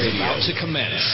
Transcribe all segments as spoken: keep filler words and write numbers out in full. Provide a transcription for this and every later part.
is about to commence.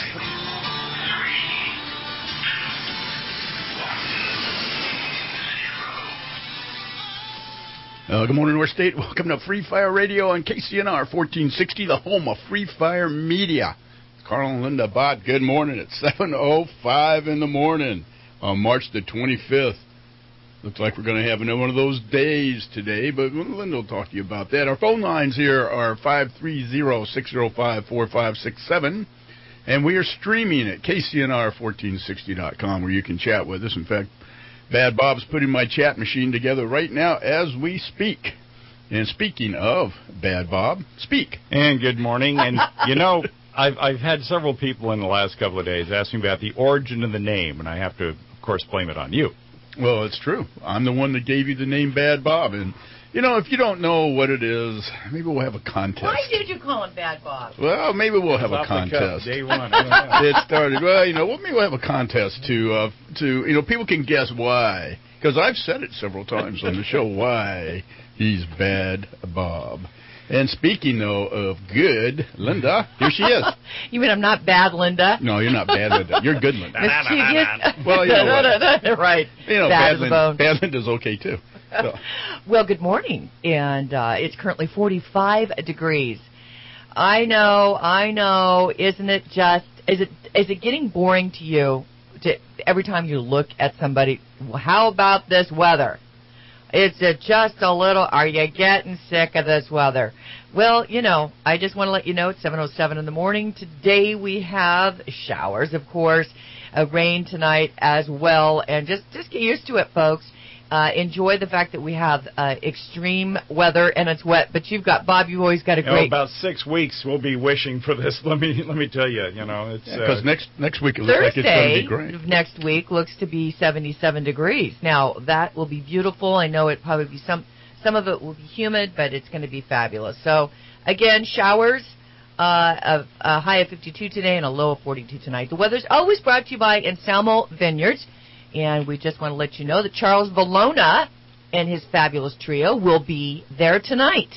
Uh, good morning, North State. Welcome to Free Fire Radio on K C N R fourteen sixty, the home of Free Fire Media. Carl and Linda Bott, good morning. It's seven oh five in the morning on March the twenty-fifth. Looks like we're going to have another one of those days today, but Linda will talk to you about that. Our phone lines here are five three zero, six zero five, four five six seven, and we are streaming at K C N R fourteen sixty dot com where you can chat with us. In fact, Bad Bob's putting my chat machine together right now as we speak. And speaking of Bad Bob, speak. And good morning. And, you know, I've, I've had several people in the last couple of days asking about the origin of the name, and I have to, of course, blame it on you. Well, it's true. I'm the one that gave you the name Bad Bob. And, you know, if you don't know what it is, maybe we'll have a contest. Why did you call him Bad Bob? Well, maybe we'll have a contest. Day one. I don't know. It started, well, you know, well, maybe we'll have a contest to, uh, to you know, people can guess why. Because I've said it several times on the show, why he's Bad Bob. And speaking, though, of good, Linda, here she is. You mean I'm not bad, Linda? No, you're not bad, Linda. You're good, Linda. Mischievous. Well, you know what? Right. You know, bad, bad, Linda, bad Linda's okay, too. So. Well, good morning, and uh, it's currently forty-five degrees. I know, I know. Isn't it just? Is it is it getting boring to you? To every time you look at somebody, well, how about this weather? Is it just a little? Are you getting sick of this weather? Well, you know, I just want to let you know it's seven oh seven in the morning. Today we have showers, of course, uh, rain tonight as well, and just just get used to it, folks. Uh, enjoy the fact that we have uh, extreme weather and it's wet. But you've got, Bob, you've always got a great... You know, about six weeks we'll be wishing for this. Let me let me tell you, you know, it's... Because yeah, uh, next next week it Thursday looks like it's going to be great. Next week looks to be seventy-seven degrees. Now, that will be beautiful. I know it probably be some... Some of it will be humid, but it's going to be fabulous. So, again, showers, uh, of a high of fifty-two today and a low of forty-two tonight. The weather's always brought to you by Anselmo Vineyards. And we just want to let you know that Charles Valona and his fabulous trio will be there tonight.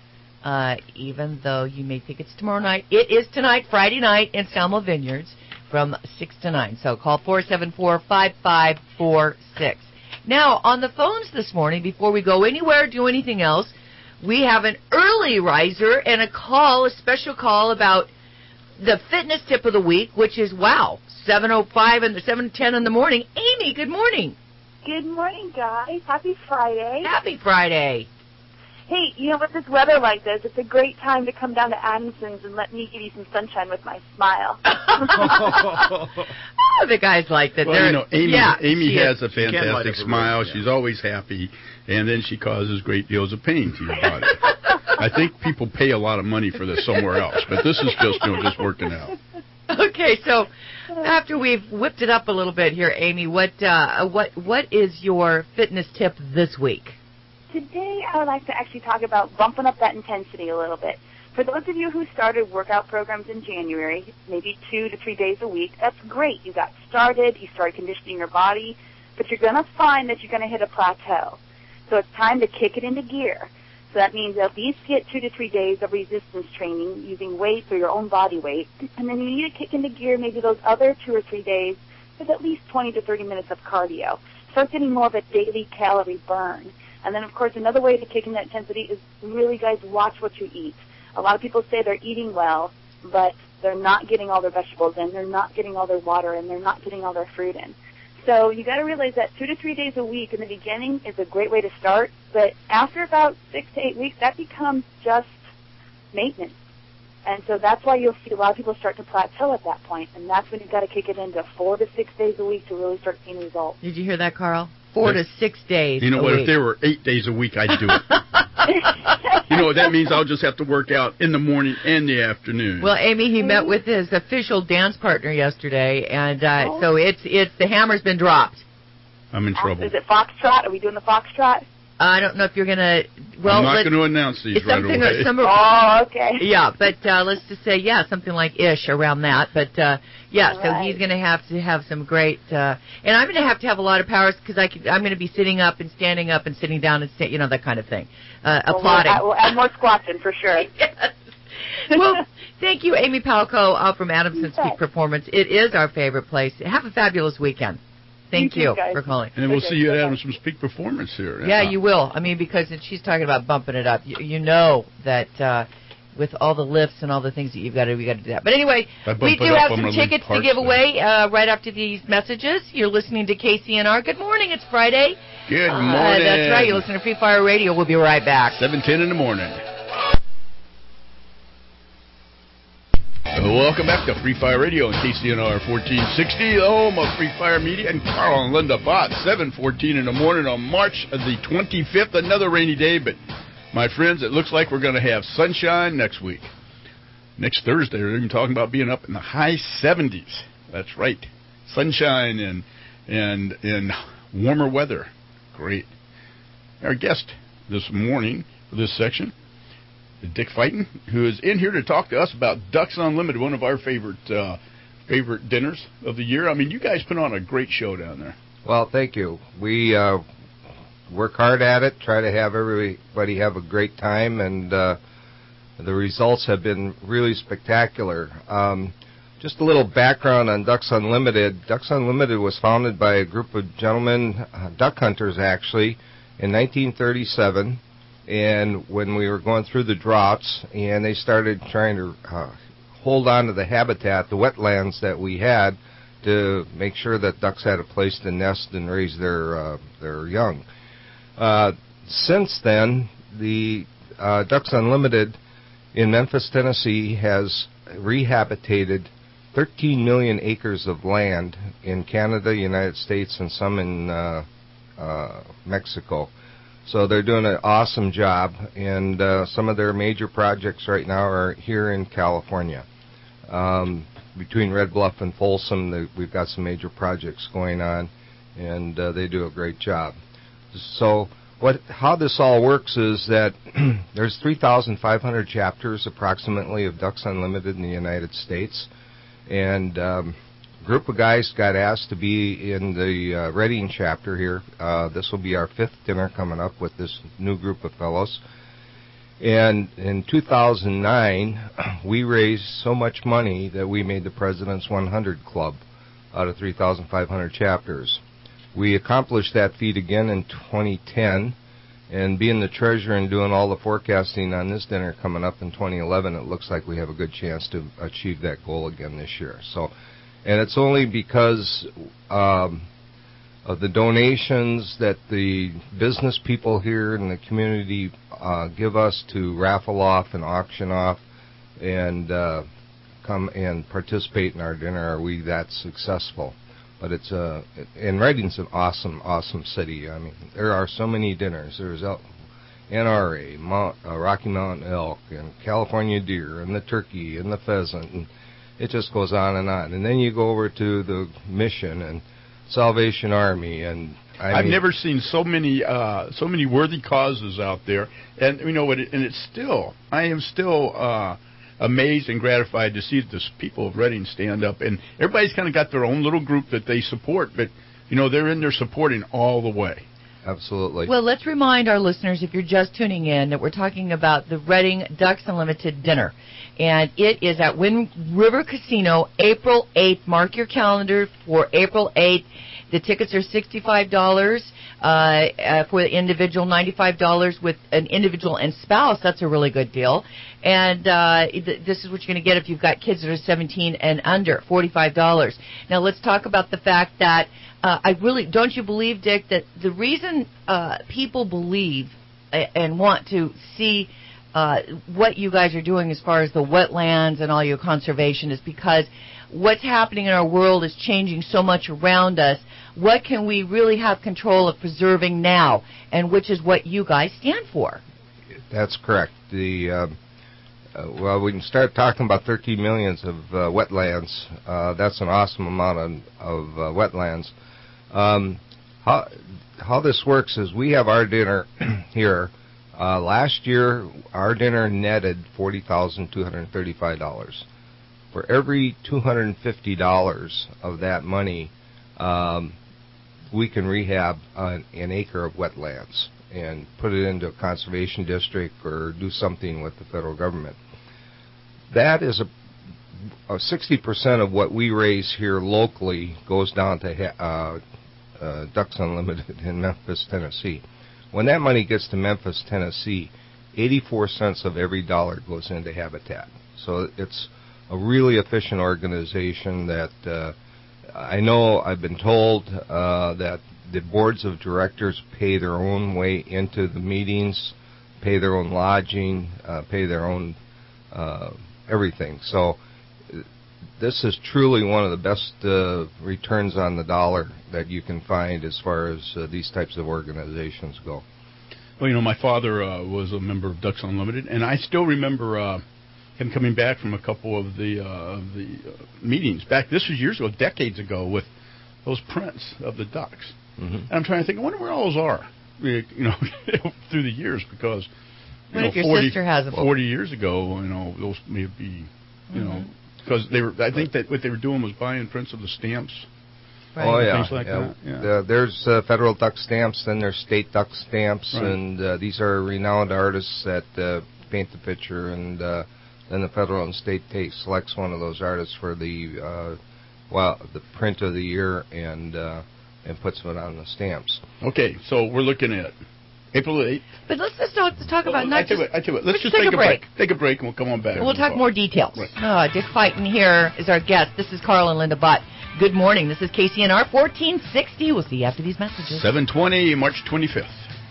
Uh, even though you may think it's tomorrow night, it is tonight, Friday night, in Anselmo Vineyards from six to nine. So call four seven four, five five four six. Now, on the phones this morning, before we go anywhere, do anything else, we have an early riser and a call, a special call about the fitness tip of the week, which is, wow, seven oh five and seven ten in the morning. Amy, good morning. Good morning, guys. Happy Friday. Happy Friday. Hey, you know, with this weather like this, it's a great time to come down to Adamson's and let me give you some sunshine with my smile. Oh, the guys like that. Well, They're, you know, Amy, yeah, Amy has a She can light fantastic up a smile. room, yeah. She's always happy, and then she causes great deals of pain to your body. I think people pay a lot of money for this somewhere else, but this is just, you know, just working out. Okay, so after we've whipped it up a little bit here, Amy, what uh, what what is your fitness tip this week? Today, I would like to actually talk about bumping up that intensity a little bit. For those of you who started workout programs in January, maybe two to three days a week, that's great. You got started, you started conditioning your body, but you're going to find that you're going to hit a plateau. So it's time to kick it into gear. So that means at least get two to three days of resistance training using weights or your own body weight. And then you need to kick into gear maybe those other two or three days with at least twenty to thirty minutes of cardio. Start getting more of a daily calorie burn. And then, of course, another way to kick in that intensity is really, guys, watch what you eat. A lot of people say they're eating well, but they're not getting all their vegetables in, they're not getting all their water in, they're not getting all their fruit in. So you got to realize that two to three days a week in the beginning is a great way to start, but after about six to eight weeks, that becomes just maintenance. And so that's why you'll see a lot of people start to plateau at that point, and that's when you've got to kick it into four to six days a week to really start seeing results. Did you hear that, Carl? Four to six days You know a what? week. If there were eight days a week, I'd do it. You know what that means? I'll just have to work out in the morning and the afternoon. Well, Amy, he met with his official dance partner yesterday, and uh, oh. so it's it's the hammer's been dropped. I'm in trouble. Is it Foxtrot? Are we doing the Foxtrot? I don't know if you're going to... Well, I'm not going to announce these it's right something away. Some, oh, okay. Yeah, but uh, let's just say, yeah, something like ish around that. But, uh, yeah, All so right. he's going to have to have some great... Uh, and I'm going to have to have a lot of powers because I could, I'm going to be sitting up and standing up and sitting down and, sta- you know, that kind of thing. Uh, well, applauding. We'll add, we'll add more squats in for sure. Yes. Well, thank you, Amy Palco uh, from Adamson's Peak Performance. It is our favorite place. Have a fabulous weekend. Thank you, you for calling. And we'll okay, see you at bye-bye. Adamson's Peak Performance here. Yeah, you will. I mean, because she's talking about bumping it up. You, you know that uh, with all the lifts and all the things that you've got to, we got to do that. But anyway, we do have some tickets to give away uh, right after these messages. You're listening to K C N R. Good morning. It's Friday. Good Uh, morning. that's right. You're listening to Free Fire Radio. We'll be right back. seven ten in the morning. Welcome back to Free Fire Radio on K C N R fourteen sixty, the home of Free Fire Media, and Carl and Linda Bott, seven fourteen in the morning on March the twenty-fifth. Another rainy day, but my friends, it looks like we're going to have sunshine next week. Next Thursday, we're even talking about being up in the high seventies. That's right. Sunshine and and and warmer weather. Great. Our guest this morning for this section, Dick Fighton, who is in here to talk to us about Ducks Unlimited, one of our favorite uh, favorite dinners of the year. I mean, you guys put on a great show down there. Well, thank you. We uh, work hard at it, try to have everybody have a great time, and uh, the results have been really spectacular. Um, just a little background on Ducks Unlimited. Ducks Unlimited was founded by a group of gentlemen, uh, duck hunters actually, in nineteen thirty-seven. And when we were going through the droughts, and they started trying to uh, hold on to the habitat, the wetlands that we had, to make sure that ducks had a place to nest and raise their uh, their young. Uh, since then, the uh, Ducks Unlimited in Memphis, Tennessee, has rehabilitated thirteen million acres of land in Canada, United States, and some in uh, uh, Mexico. So they're doing an awesome job, and uh, some of their major projects right now are here in California. Um, between Red Bluff and Folsom, the, we've got some major projects going on, and uh, they do a great job. So what, how this all works is that there's three thousand five hundred chapters approximately of Ducks Unlimited in the United States, and um, group of guys got asked to be in the uh, Reading chapter here. Uh, this will be our fifth dinner coming up with this new group of fellows. And in two thousand nine, we raised so much money that we made the President's one hundred Club out of three thousand five hundred chapters. We accomplished that feat again in twenty ten, and being the treasurer and doing all the forecasting on this dinner coming up in twenty eleven, it looks like we have a good chance to achieve that goal again this year. So. And it's only because um, of the donations that the business people here in the community uh, give us to raffle off and auction off and uh, come and participate in our dinner are we that successful. But it's uh, and Reading's an awesome, awesome city. I mean, there are so many dinners. There's N R A, Mount, uh, Rocky Mountain elk, and California deer, and the turkey, and the pheasant, and it just goes on and on. And then you go over to the Mission and Salvation Army, and I I've mean, never seen so many uh, so many worthy causes out there, and you know, and it's still I am still uh, amazed and gratified to see the people of Reading stand up, and everybody's kind of got their own little group that they support, but you know, they're in there supporting all the way. Absolutely. Well, let's remind our listeners, if you're just tuning in, that we're talking about the Reading Ducks Unlimited dinner. And it is at Wind River Casino, April eighth. Mark your calendar for April eighth. The tickets are sixty-five dollars uh, uh, for the individual, ninety-five dollars with an individual and spouse. That's a really good deal. And uh, th- this is what you're going to get if you've got kids that are seventeen and under, forty-five dollars. Now, let's talk about the fact that uh, I really, don't you believe, Dick, that the reason uh, people believe and want to see Uh, what you guys are doing as far as the wetlands and all your conservation is because what's happening in our world is changing so much around us. What can we really have control of preserving now, and which is what you guys stand for? That's correct. The uh, uh, well, we can start talking about thirteen millions of uh, wetlands. Uh, that's an awesome amount of, of uh, wetlands. Um, how how this works is we have our dinner here. Uh, last year, our dinner netted forty thousand two hundred thirty-five dollars. For every two hundred fifty dollars of that money, um, we can rehab an, an acre of wetlands and put it into a conservation district or do something with the federal government. that is a, a sixty percent of what we raise here locally goes down to uh, uh, Ducks Unlimited in Memphis, Tennessee. When that money gets to Memphis, Tennessee, eighty-four cents of every dollar goes into Habitat. So it's a really efficient organization that uh, I know I've been told uh, that the boards of directors pay their own way into the meetings, pay their own lodging, uh, pay their own uh, everything. So this is truly one of the best uh, returns on the dollar that you can find as far as uh, these types of organizations go. Well, you know, my father uh, was a member of Ducks Unlimited, and I still remember uh, him coming back from a couple of the uh, of the uh, meetings back. This was years ago, decades ago, with those prints of the ducks. Mm-hmm. And I'm trying to think, I wonder where all those are, you know, through the years, because you what know, if your forty, sister has them? forty years ago, you know, those may be, you mm-hmm. know, because they were. I think that what they were doing was buying prints of the stamps. Right. Oh yeah, things like yeah. that. Yeah. Uh, there's uh, federal duck stamps, then there's state duck stamps, Right. and uh, these are renowned artists that uh, paint the picture, and uh, then the federal and state takes selects one of those artists for the uh, well the print of the year and uh, and puts it on the stamps. Okay, so we're looking at April eighth. But let's just talk, talk about well, not I tell just... you what, I tell you what, let's let's just take take a a break. break. Take a break, and we'll come on back. We'll talk talk. more details. Right. Oh, Dick Fighton here is our guest. This is Carl and Linda Bott. Good morning. This is K C N R fourteen sixty. We'll see you after these messages. seven twenty, March twenty-fifth.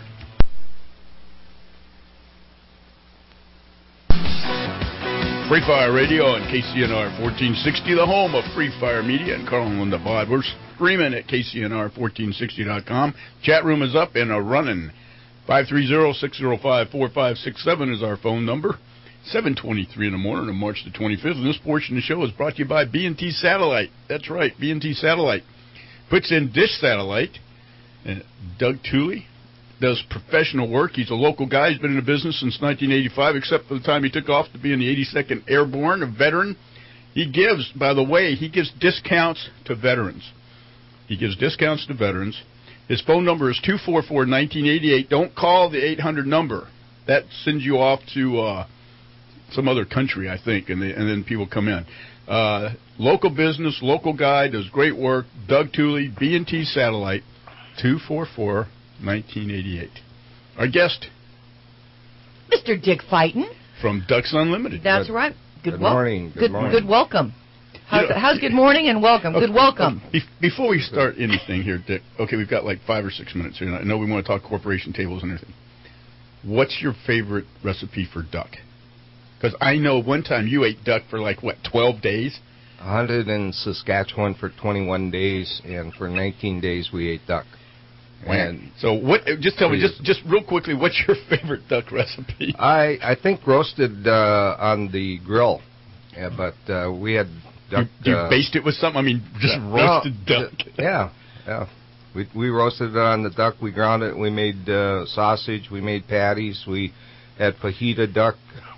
Free Fire Radio on K C N R fourteen sixty, the home of Free Fire Media, and Carl and Linda Bott. We're streaming at K C N R fourteen sixty dot com. Chat room is up and a running. five three zero, six zero five, four five six seven is our phone number. seven twenty-three in the morning on March the twenty-fifth, and this portion of the show is brought to you by B and T Satellite. That's right, B and T Satellite puts in Dish Satellite. And Doug Tooley does professional work. He's a local guy. He's been in the business since nineteen eighty-five, except for the time he took off to be in the eighty-second Airborne, a veteran. He gives, by the way, he gives discounts to veterans. He gives discounts to veterans. His phone number is two four four, one nine eight eight. Don't call the eight hundred number. That sends you off to uh, some other country, I think, and, they, and then people come in. Uh, local business, local guy, does great work. Doug Tooley, B and T Satellite, two four four, one nine eight eight. Our guest, Mister Dick Fighton. From Ducks Unlimited. That's Good, right. Good, good wel- morning. Good, good morning. Good welcome. How's, You know, how's good morning and welcome? Okay, Good welcome. okay. Be- before we start anything here, Dick, okay, we've got like five or six minutes here. I know we want to talk corporation tables and everything. What's your favorite recipe for duck? Because I know one time you ate duck for like, what, twelve days? I hunted in Saskatchewan for twenty-one days, and for nineteen days we ate duck. And so what? Just tell me, just just real quickly, what's your favorite duck recipe? I I think roasted uh, on the grill, yeah, but uh, we had duck. You, you uh, baste it with something? I mean, just yeah, roasted no, duck. d- yeah, yeah. We we roasted it on the duck. We ground it. We made uh, sausage. We made patties. We had fajita duck.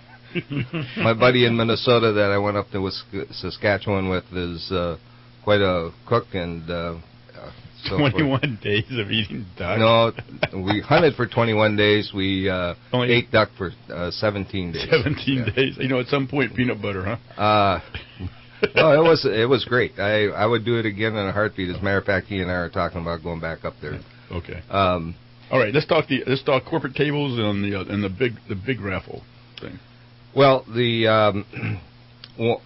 My buddy in Minnesota that I went up to Saskatchewan with is uh, quite a cook, and uh, so twenty-one forth. days of eating duck. No, we hunted for twenty-one days. We uh, Only ate duck for uh, seventeen days. Seventeen yeah. days. You know, at some point, peanut butter, huh? Uh, no, it was it was great. I I would do it again in a heartbeat. As a matter of fact, he and I are talking about going back up there. Okay. Um, All right. Let's talk the let's talk corporate tables and the uh, and the big the big raffle thing. Well, the um, well,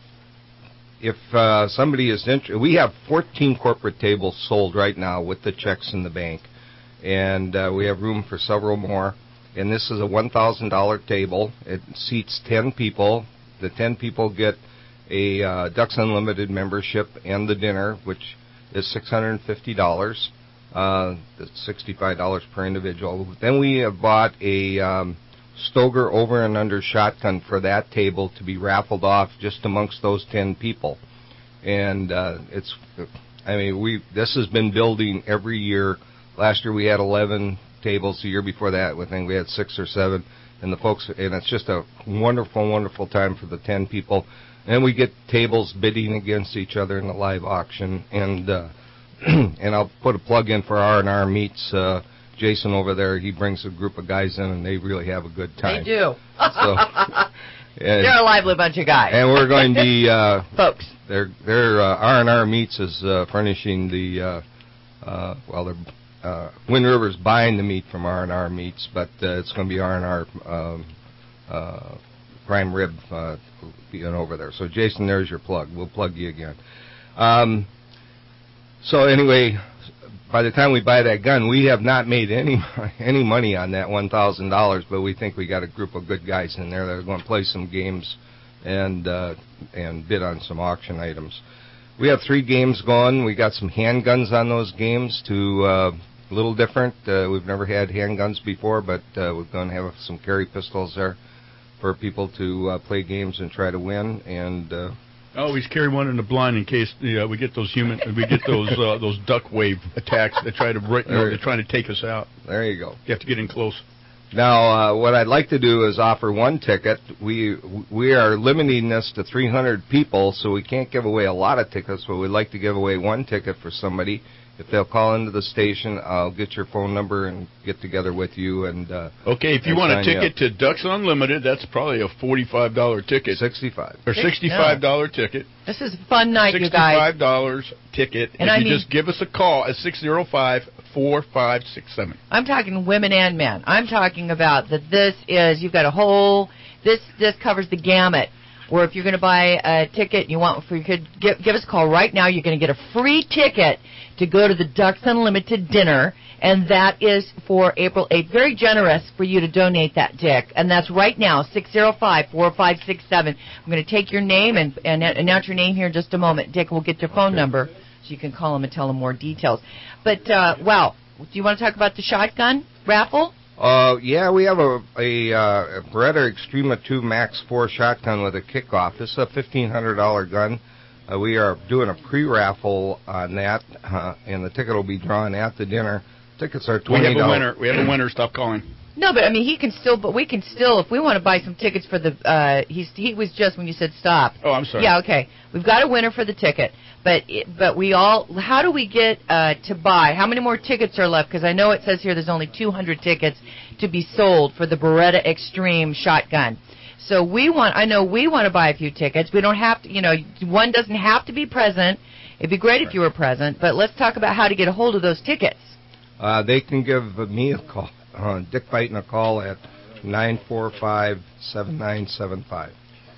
if uh, somebody is interested, we have fourteen corporate tables sold right now with the checks in the bank, and uh, we have room for several more. And this is a one thousand dollar table. It seats ten people. The ten people get a uh, Ducks Unlimited membership and the dinner, which is six hundred fifty dollars. Uh, that's sixty-five dollars per individual. Then we have bought a um, Stoger over and under shotgun for that table to be raffled off just amongst those ten people. And uh, it's, I mean, we this has been building every year. Last year we had eleven tables. The year before that, I think we had six or seven. And the folks, and it's just a wonderful, wonderful time for the ten people. And we get tables bidding against each other in the live auction. And uh, and I'll put a plug in for R and R Meats. Uh, Jason over there, he brings a group of guys in, and they really have a good time. They do. So, And, They're a lively bunch of guys. And we're going to be uh, folks. Their their uh, R and R Meats is uh, furnishing the uh, uh, well, they're uh, Wind River's buying the meat from R and R Meats, but uh, it's going to be R and R um, uh, prime rib uh, being over there. So Jason, there's your plug. We'll plug you again. Um, so anyway, by the time we buy that gun, we have not made any any money on that one thousand dollars, but we think we got a group of good guys in there that are going to play some games and uh, and bid on some auction items. We have three games going. We got some handguns on those games, to uh, a little different. Uh, we've never had handguns before, but uh, we're going to have some carry pistols there for people to uh, play games and try to win. And uh, always carry one in the blind in case uh, we get those human, we get those uh, those duck wave attacks that try to, you know, they're trying to take us out. There you go. You have to get in close. Now, uh, what I'd like to do is offer one ticket. We we are limiting this to three hundred people, so we can't give away a lot of tickets, but we'd like to give away one ticket for somebody. If they'll call into the station, I'll get your phone number and get together with you. And uh, okay, if you want a ticket to Ducks Unlimited, that's probably a forty-five dollars ticket. sixty-five Or sixty-five dollars no. ticket. This is a fun night, you guys. sixty-five dollars ticket. And if I you mean, just give us a call at six oh five, four five six seven. I'm talking women and men. I'm talking about that this is, you've got a whole, this this covers the gamut. Or if you're going to buy a ticket, you want, you could give, give us a call right now. You're going to get a free ticket to go to the Ducks Unlimited dinner, and that is for April eighth. Very generous for you to donate that, Dick. And that's right now, six oh five, four five six seven. I'm going to take your name and, and announce your name here in just a moment. Dick, we'll get your phone number so you can call them and tell them more details. But, uh, wow, do you want to talk about the shotgun raffle? Uh, yeah, we have a, a, uh, a Beretta Extrema two Max four shotgun with a kickoff. This is a fifteen hundred dollars gun. Uh, we are doing a pre-raffle on that, uh, and the ticket will be drawn at the dinner. Tickets are twenty dollars. We have a winner. We have a winner. Stop calling. No, but I mean, he can still, but we can still, if we want to buy some tickets for the, uh, he's, he was just when you said stop. Oh, I'm sorry. Yeah, okay. We've got a winner for the ticket, but, it, but we all, how do we get, uh, to buy? How many more tickets are left? Because I know it says here there's only two hundred tickets to be sold for the Beretta Extreme shotgun. So we want, I know we want to buy a few tickets. We don't have to, you know, one doesn't have to be present. It'd be great if you were present, but let's talk about how to get a hold of those tickets. Uh, they can give me a call. Uh, Dick Byton a call at nine four five, seven nine seven five.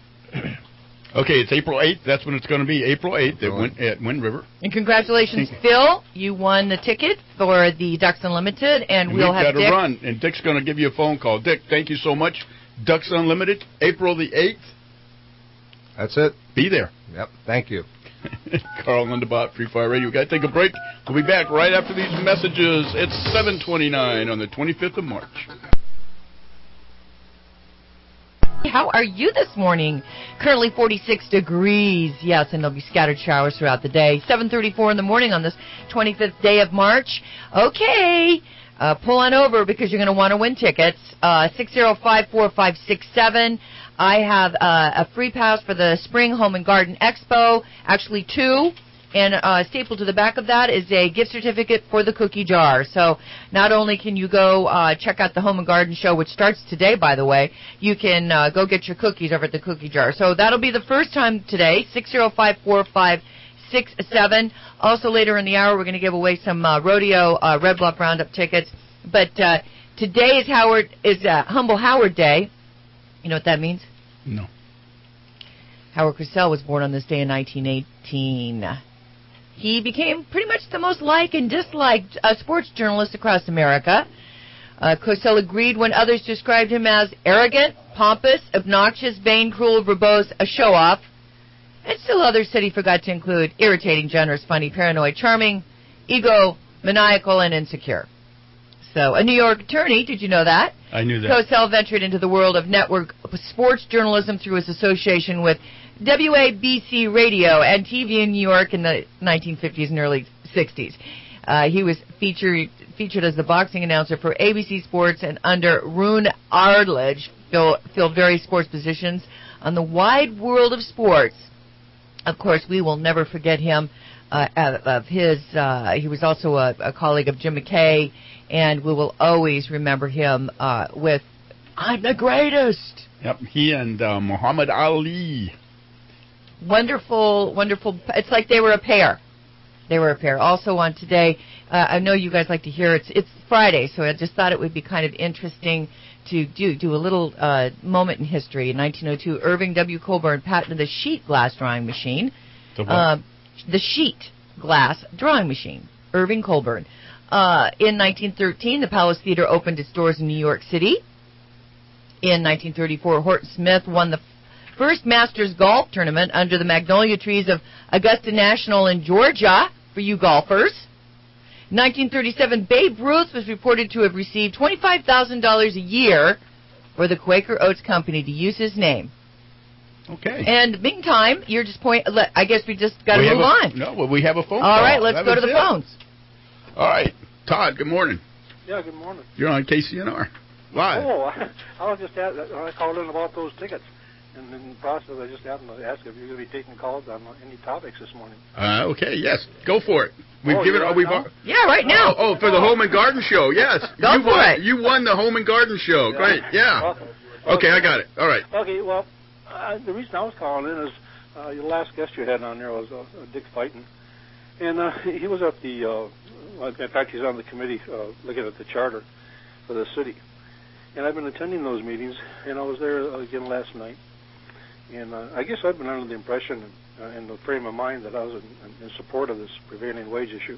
Okay, it's April eighth. That's when it's going to be, April eighth at Wind, at Wind River. And congratulations, Phil. You won the ticket for the Ducks Unlimited, and, and we'll have Dick. We've got to run, and Dick's going to give you a phone call. Dick, thank you so much. Ducks Unlimited, April the eighth. That's it. Be there. Yep, thank you. Carl Lindebott, Free Fire Radio. We've got to take a break. We'll be back right after these messages. It's seven twenty-nine on the twenty-fifth of March. How are you this morning? Currently forty-six degrees. Yes, and there'll be scattered showers throughout the day. seven thirty-four in the morning on this twenty-fifth day of March. Okay. Uh, pull on over because you're going to want to win tickets. Uh, six oh five, four five six seven. I have uh, a free pass for the Spring Home and Garden Expo, actually two, and uh, stapled to the back of that is a gift certificate for the cookie jar. So not only can you go uh, check out the Home and Garden Show, which starts today, by the way, you can uh, go get your cookies over at the cookie jar. So that'll be the first time today, six oh five, four five six seven. Also later in the hour, we're going to give away some uh, rodeo uh, Red Bluff Roundup tickets. But uh, today is Howard is uh, Humble Howard Day. You know what that means? No. Howard Cosell was born on this day in nineteen eighteen. He became pretty much the most liked and disliked uh, sports journalist across America. Uh, Cosell agreed when others described him as arrogant, pompous, obnoxious, vain, cruel, verbose, a show-off. And still others said he forgot to include irritating, generous, funny, paranoid, charming, ego, maniacal, and insecure. So, a New York attorney, did you know that? I knew that. Cosell ventured into the world of network sports journalism through his association with W A B C Radio and T V in New York in the nineteen fifties and early sixties. Uh, he was featured featured as the boxing announcer for A B C Sports, and under Roone Arledge filled, filled various sports positions on the wide world of sports. Of course, we will never forget him. Uh, of his, uh, he was also a, a colleague of Jim McKay, and we will always remember him uh, with I'm the greatest. Yep, he and uh, Muhammad Ali. Wonderful, wonderful. It's like they were a pair. They were a pair. Also on today, uh, I know you guys like to hear it's it's Friday, so I just thought it would be kind of interesting to do do a little uh, moment in history. In nineteen oh two, Irving W. Colburn patented the sheet glass drawing machine. The what? Uh, the sheet glass drawing machine. Irving Colburn. Uh, in nineteen thirteen, the Palace Theater opened its doors in New York City. In nineteen thirty-four, Horton Smith won the first Masters golf tournament under the magnolia trees of Augusta National in Georgia for you golfers. In nineteen thirty-seven, Babe Ruth was reported to have received twenty-five thousand dollars a year for the Quaker Oats Company to use his name. Okay. And meantime, you're just point. I guess we just got to move a, on. No, well, we have a phone All call. right, let's that go to the it. phones. All right. Todd, good morning. Yeah, good morning. You're on K C N R. Live. Oh, I, I was just at, I called in about those tickets. And in the process, I just happened to ask if you're going to be taking calls on any topics this morning. Uh, okay, yes. Go for it. We've oh, given oh, we've now? Yeah, right now. Oh, oh, for the Home and Garden Show, yes. Go you for won, it. You won the Home and Garden Show. Yeah. Great, yeah. Okay. okay, I got it. All right. Okay, well, uh, the reason I was calling in is uh, your last guest you had on there was uh, Dick Fighton. And uh, he was at the, uh, in fact, he's on the committee uh, looking at the charter for the city. And I've been attending those meetings, and I was there again last night. And uh, I guess I've been under the impression, uh, in the frame of mind, that I was in, in support of this prevailing wage issue.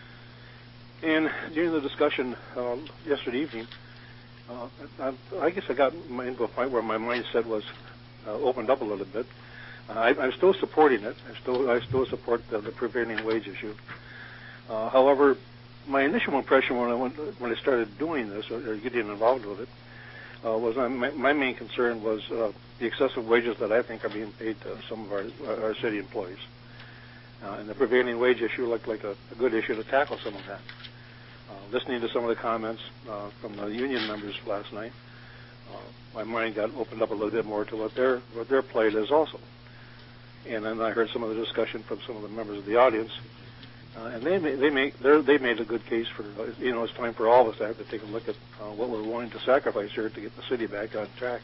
And during the discussion uh, yesterday evening, uh, I, I guess I got into a point where my mindset was uh, opened up a little bit. Uh, I, I'm still supporting it. I still I still support the, the prevailing wage issue. Uh, however, my initial impression when I went, when I started doing this or, or getting involved with it uh, was my, my main concern was uh, the excessive wages that I think are being paid to some of our our city employees, uh, and the prevailing wage issue looked like a, a good issue to tackle some of that. Uh, listening to some of the comments uh, from the union members last night, uh, my mind got opened up a little bit more to what their what their plight is also. And then I heard some of the discussion from some of the members of the audience, uh, and they they make they made a good case for uh, you know it's time for all of us to have to take a look at uh, what we're willing to sacrifice here to get the city back on track.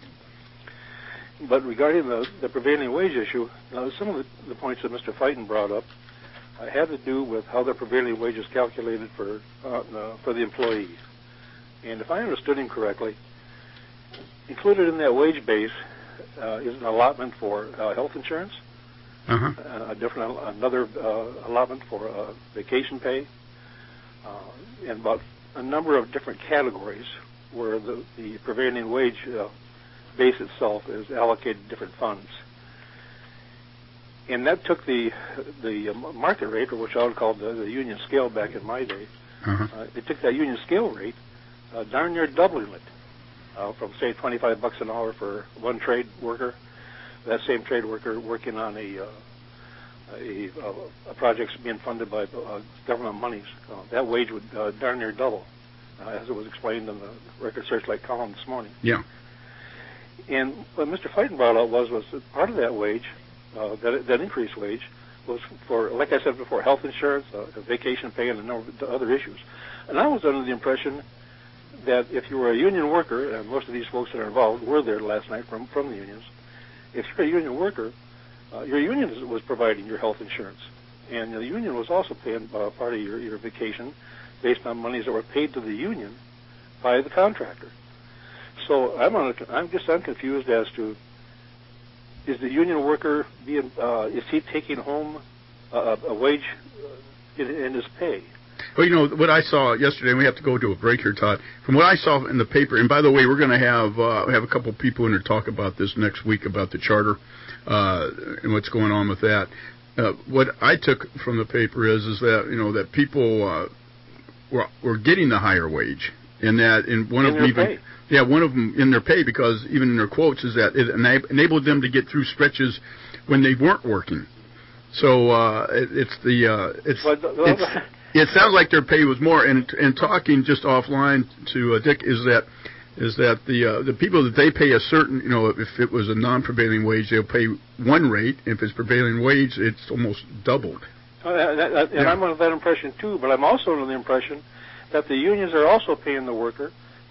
But regarding the, the prevailing wage issue, uh, some of the, the points that Mister Fighton brought up uh, had to do with how the prevailing wage is calculated for uh, uh, for the employee. And if I understood him correctly, included in that wage base uh, is an allotment for uh, health insurance. Uh-huh. Uh, a different, another uh, allotment for uh, vacation pay, uh, and about a number of different categories where the, the prevailing wage uh, base itself is allocated different funds. And that took the the market rate, or which I would call the, the union scale back in my day. Uh-huh. Uh, it took that union scale rate, uh, darn near doubling it, uh, from say twenty-five bucks an hour for one trade worker. That same trade worker working on a uh, a, a project being funded by uh, government monies, uh, that wage would uh, darn near double, uh, as it was explained in the Record Searchlight column this morning. Yeah. And what Mister Fighton brought out was was that part of that wage, uh, that that increased wage, was for, like I said before, health insurance, uh, vacation pay, and a number of other issues. And I was under the impression that if you were a union worker, and most of these folks that are involved were there last night from from the unions. If you're a union worker, uh, your union was providing your health insurance, and the union was also paying uh, part of your, your vacation based on monies that were paid to the union by the contractor. So I'm on a, I'm just I'm confused as to, is the union worker being uh, is he taking home a, a wage in, in his pay? Well, you know, what I saw yesterday, and we have to go to a break here, Todd. From what I saw in the paper, and by the way, we're going to have uh, have a couple of people in to talk about this next week about the charter uh, and what's going on with that. Uh, what I took from the paper is is that, you know, that people uh, were, were getting the higher wage, and that in one in of them even, pay. yeah, one of them in their pay, because even in their quotes is that it ena- enabled them to get through stretches when they weren't working. So uh, it, it's the uh, it's. But, well, it's It sounds like their pay was more, and and talking just offline to uh, Dick is that is that the uh, the people that they pay a certain, you know, if it was a non-prevailing wage, they'll pay one rate. If it's prevailing wage, it's almost doubled. Uh, that, that, and yeah. I'm under that impression too. But I'm also under the impression that the unions are also paying the worker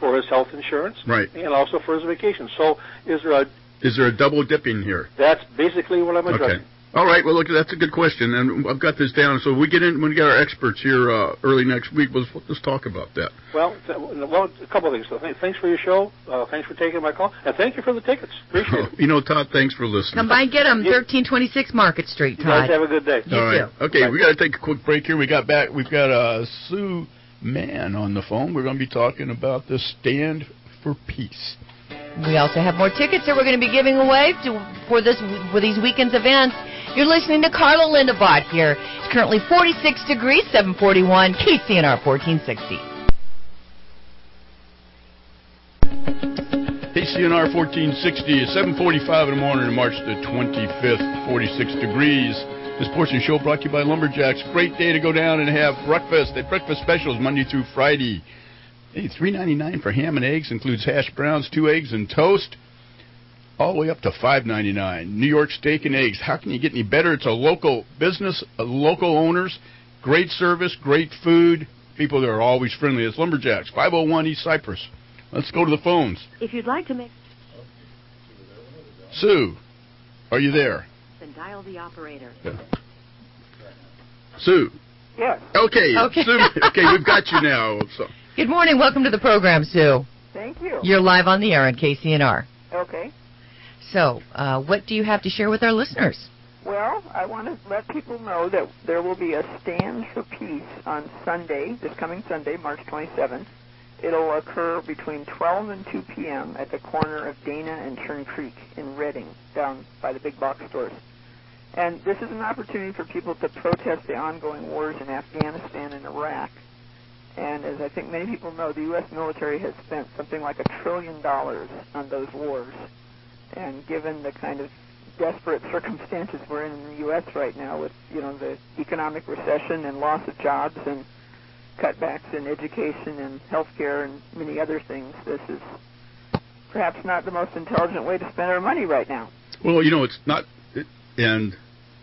for his health insurance, right, and also for his vacation. So, is there a is there a double dipping here? That's basically what I'm addressing. Okay. All right. Well, look, that's a good question, and I've got this down. So we get in when we get our experts here uh, early next week. Let's, let's talk about that. Well, th- well, a couple of things. So th- thanks for your show. Uh, thanks for taking my call, and thank you for the tickets. Appreciate oh, it. You know, Todd, thanks for listening. Come by and get them. thirteen twenty-six Market Street, You Todd. guys have a good day. You All right. too. Okay, Bye. we got to take a quick break here. We got back. We've got uh, Sue Mann on the phone. We're going to be talking about the Stand for Peace. We also have more tickets that we're going to be giving away to, for this for these weekend's events. You're listening to Carla Lindabot here. It's currently forty-six degrees, seven forty-one, K C N R fourteen sixty. K C N R fourteen sixty, seven forty-five in the morning, March the twenty-fifth, forty-six degrees. This portion of the show brought to you by Lumberjacks. Great day to go down and have breakfast. They breakfast specials Monday through Friday. Hey, three ninety-nine for ham and eggs, includes hash browns, two eggs, and toast. All the way up to five ninety-nine. New York steak and eggs. How can you get any better? It's a local business, a local owners, great service, great food. People that are always friendly. It's Lumberjacks, five oh one East Cypress. Let's go to the phones. If you'd like to make... Sue, are you there? Then dial the operator. Yeah. Sue. Yes. Okay. Okay. Sue, okay, we've got you now. So. Good morning. Welcome to the program, Sue. Thank you. You're live on the air on K C N R. Okay. So, uh, what do you have to share with our listeners? Well, I want to let people know that there will be a Stand for Peace on Sunday, this coming Sunday, March twenty-seventh. It'll occur between twelve and two p.m. at the corner of Dana and Churn Creek in Reading, down by the big box stores. And this is an opportunity for people to protest the ongoing wars in Afghanistan and Iraq. And as I think many people know, the U S military has spent something like a trillion dollars on those wars. And given the kind of desperate circumstances we're in in the U S right now with, you know, the economic recession and loss of jobs and cutbacks in education and health care and many other things, this is perhaps not the most intelligent way to spend our money right now. Well, you know, it's not, it, and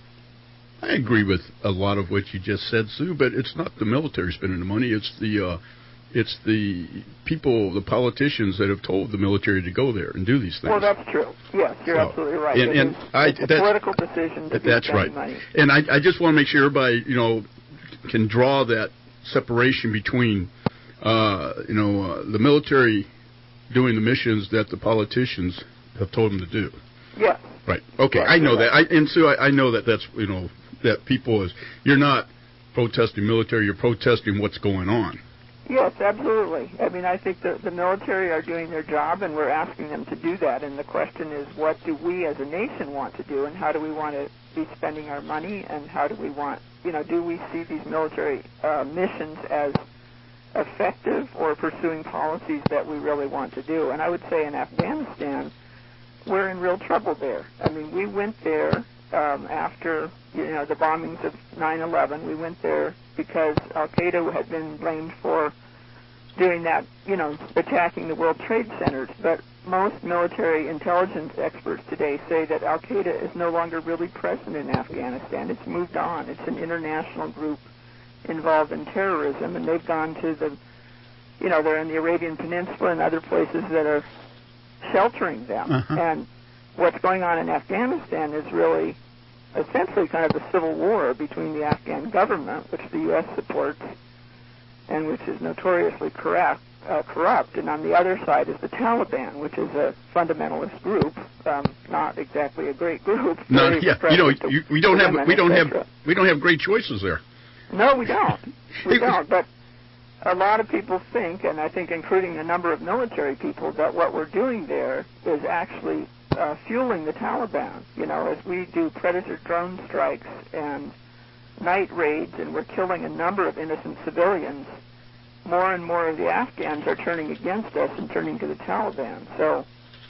I agree with a lot of what you just said, Sue, but it's not the military spending the money. It's the uh, it's the people, the politicians that have told the military to go there and do these things. Well, that's true. Yes, you're So, absolutely right. and- It and is- I- it's a that's- political decision to be That's spending right. money. And I, I just want to make sure everybody, you know, can draw that separation between, uh, you know, uh, the military doing the missions that the politicians have told them to do. Yes. Right. Okay. Right, I know right. that. I, and Sue, I, I know that that's, you know, that people is, you're not protesting military, you're protesting what's going on. Yes, absolutely. I mean, I think the, the military are doing their job, and we're asking them to do that. And the question is, what do we as a nation want to do, and how do we want to be spending our money, and how do we want, you know, do we see these military uh, missions as effective or pursuing policies that we really want to do? And I would say in Afghanistan, we're in real trouble there. I mean, we went there um, after, you know, the bombings of nine eleven. We went there because Al-Qaeda had been blamed for doing that, you know, attacking the World Trade Centers. But most military intelligence experts today say that Al-Qaeda is no longer really present in Afghanistan. It's moved on. It's an international group involved in terrorism, and they've gone to the, you know, they're in the Arabian Peninsula and other places that are sheltering them. Uh-huh. And what's going on in Afghanistan is really essentially kind of a civil war between the Afghan government, which the U S supports, and which is notoriously corrupt, uh, corrupt. And on the other side is the Taliban, which is a fundamentalist group, um, not exactly a great group. No, very yeah, you know, repressive to you, we don't have women, we don't et have cetera. we don't have great choices there. No, we don't. We It was- don't. But a lot of people think, and I think including a number of military people, that what we're doing there is actually uh, fueling the Taliban. You know, as we do predator drone strikes and night raids, and we're killing a number of innocent civilians, more and more of the Afghans are turning against us and turning to the Taliban. So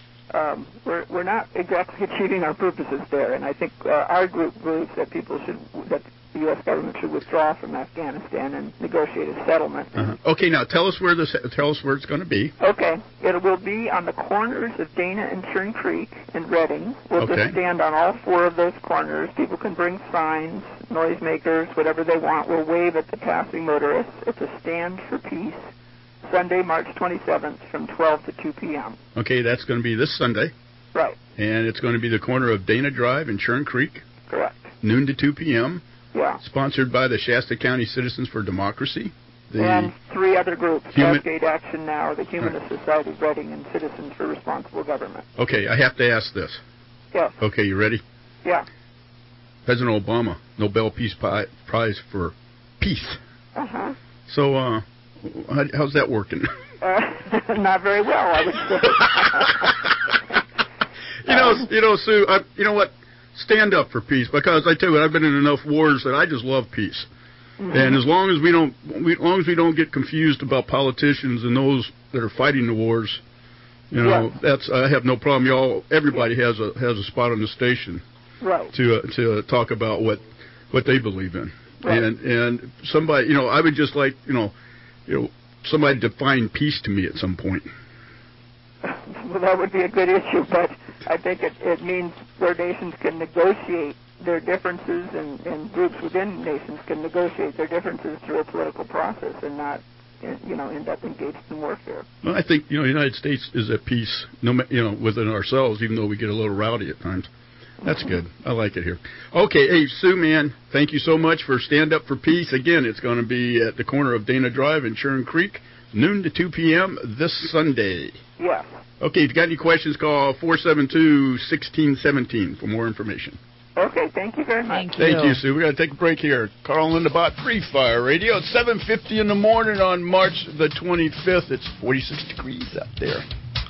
um, we're we're not exactly achieving our purposes there, and I think uh, our group believes that people should that the U S government should withdraw from Afghanistan and negotiate a settlement. Uh-huh. Okay, now tell us where this tell us where it's going to be. Okay, it will be on the corners of Dana and Churn Creek in Reading. We'll Okay. just stand on all four of those corners. People can bring signs, noisemakers, whatever they want. We'll wave at the passing motorists. It's a Stand for Peace Sunday, March twenty-seventh, from twelve to two p.m. Okay, that's going to be this Sunday. Right. And it's going to be the corner of Dana Drive and Churn Creek. Correct. Noon to two p.m. Yeah. Sponsored by the Shasta County Citizens for Democracy. The and three other groups, Human- Cascade Action Now, the Humanist Society of Reading, and Citizens for Responsible Government. Okay, I have to ask this. Yes. Okay, you ready? Yeah. President Obama, Nobel Peace Pi- Prize for Peace. Uh-huh. So, uh, how, how's that working? Uh, not very well, I would say. you know, you know, Sue, I, you know what? Stand up for peace, because I tell you what, I've been in enough wars that I just love peace. Mm-hmm. And as long as we don't, we, as long as we don't get confused about politicians and those that are fighting the wars, you know, yeah. that's I have no problem. Y'all, everybody yeah. has a has a spot on the station, right? To uh, to uh, talk about what what they believe in, right. and and somebody, you know, I would just like, you know, you know, somebody define peace to me at some point. Well, that would be a good issue, but I think it, it means where nations can negotiate their differences, and, and groups within nations can negotiate their differences through a political process and not, you know, end up engaged in warfare. Well, I think, you know, the United States is at peace, no, you know, within ourselves, even though we get a little rowdy at times. That's good. I like it here. Okay, hey, Sue, man, thank you so much for Stand Up for Peace. Again, it's going to be at the corner of Dana Drive and Churn Creek, noon to two p.m. this Sunday. Yeah. Okay, if you got any questions, call four seven two, one six one seven for more information. Okay, thank you very much. Thank you. Thank you, Sue. We're going to take a break here. Carl and Linda Bott, Free Fire Radio. It's seven fifty in the morning on March the twenty-fifth. It's forty-six degrees out there.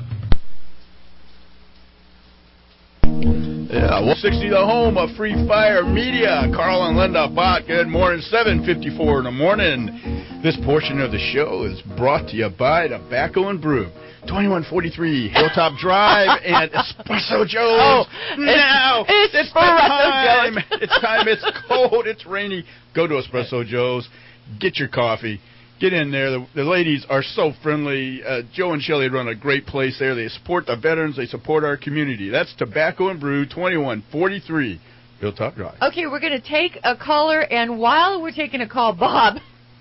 Yeah, one sixty, the home of Free Fire Media. Carl and Linda Bott, good morning. seven fifty-four in the morning. This portion of the show is brought to you by Tobacco and Brew. twenty-one forty-three Hilltop Drive and Espresso Joe's. Oh, now it's, it's it's time. Joe's. It's time. It's cold. It's rainy. Go to Espresso Joe's. Get your coffee. Get in there. The, the ladies are so friendly. Uh, Joe and Shelley run a great place there. They support the veterans. They support our community. That's Tobacco and Brew, twenty-one forty-three Hilltop Drive. Okay, we're going to take a caller, and while we're taking a call, Bob,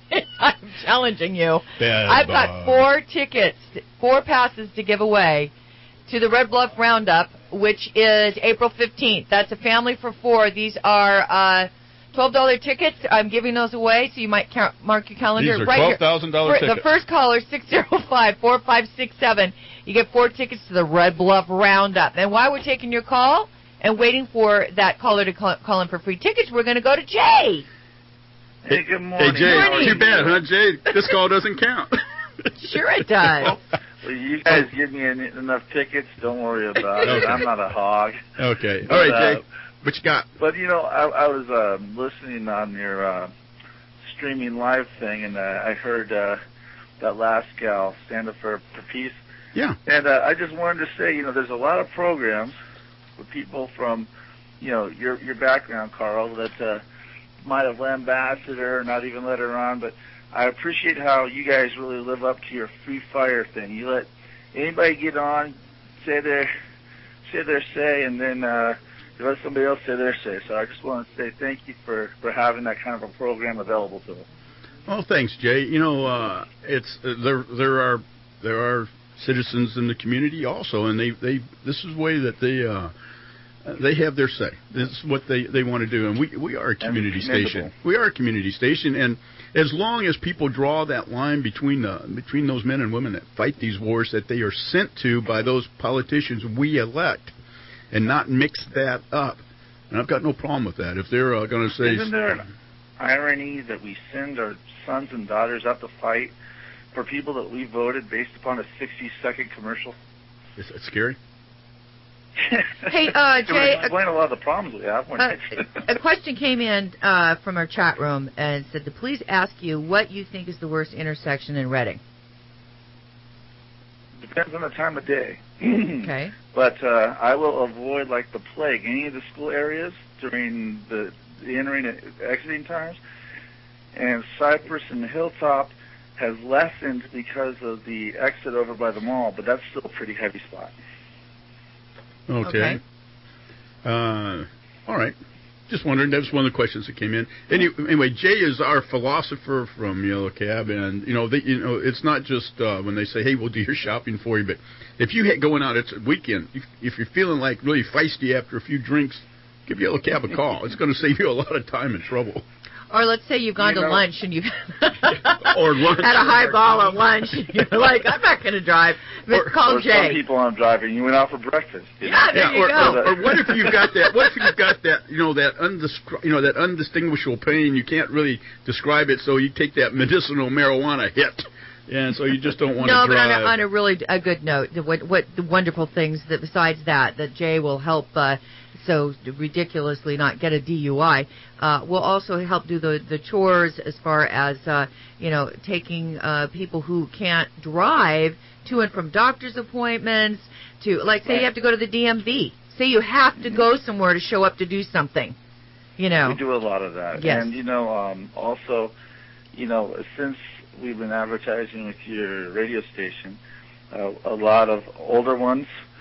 I'm challenging you. Bad I've Bob. got four tickets, four passes to give away to the Red Bluff Roundup, which is April fifteenth. That's a family for four. These are uh, twelve dollars tickets. I'm giving those away, so you might count, mark your calendar. These are right twelve thousand dollars here. tickets. The first caller, six oh five, four five six seven. You get four tickets to the Red Bluff Roundup. And while we're taking your call and waiting for that caller to call, call in for free tickets, we're going to go to Jay. Hey, good morning. Hey, Jay, Morning. too bad, huh, Jay? This call doesn't count. Sure it does. Well, you guys give me en- enough tickets. Don't worry about it. Okay. I'm not a hog. Okay. But, All right, uh, Jay. What you got? But, you know, I, I was uh, listening on your uh, streaming live thing, and uh, I heard uh, that last gal, Stand Up for, for Peace. Yeah. And uh, I just wanted to say, you know, there's a lot of programs with people from, you know, your your background, Carl, that uh, might have lambasted her or not even let her on, but I appreciate how you guys really live up to your free fire thing. You let anybody get on, say their say their say, and then uh, you let somebody else say their say. So I just want to say thank you for, for having that kind of a program available to us. Well, thanks, Jay. You know, uh, it's uh, there. There are there are citizens in the community also, and they, they this is the way that they uh, they have their say. This is what they, they want to do, and we we are a community station. We are a community station, and as long as people draw that line between the between those men and women that fight these wars that they are sent to by those politicians we elect, and not mix that up, and I've got no problem with that. If they're uh, going to say, isn't there an irony that we send our sons and daughters out to fight for people that we voted based upon a sixty-second commercial? Is that scary? Hey, uh, It would Jay, explain a lot of the problems we have. When Uh, a question came in uh, from our chat room and said to please ask you what you think is the worst intersection in Reading. Depends on the time of day. Okay. But uh, I will avoid, like the plague, any of the school areas during the, the entering and exiting times. And Cypress and Hilltop has lessened because of the exit over by the mall, but that's still a pretty heavy spot. Okay. Okay. Uh, all right. Just wondering. That was one of the questions that came in. Any, anyway, Jay is our philosopher from Yellow Cab, and you know, they, you know, it's not just uh, when they say, "Hey, we'll do your shopping for you," but if you ha- going out, it's a weekend. If, if you're feeling like really feisty after a few drinks, give Yellow Cab a call. It's going to save you a lot of time and trouble. Or let's say you've gone You to know- lunch and you've Or lunch. had a highball at lunch. And you're like, I'm not going to drive. But Or- call Or some Jay. people aren't driving. You went out for breakfast. You know? Yeah, there Yeah, you or, go. or, or what if you've got that? What if you've got that? You know that undescri- you know that undistinguishable pain. You can't really describe it, so you take that medicinal marijuana hit, and so you just don't want No, to but on drive. a, on a really a good note, the- what what the wonderful things that besides that that Jay will help uh, so ridiculously not get a D U I, uh, will also help do the the chores as far as uh, you know taking uh, people who can't drive to and from doctor's appointments. To like say you have to go to the D M V. Say you have to go somewhere to show up to do something. You know. We do a lot of that. Yes. And, you know, um, also, you know, since we've been advertising with your radio station, uh, a lot of older ones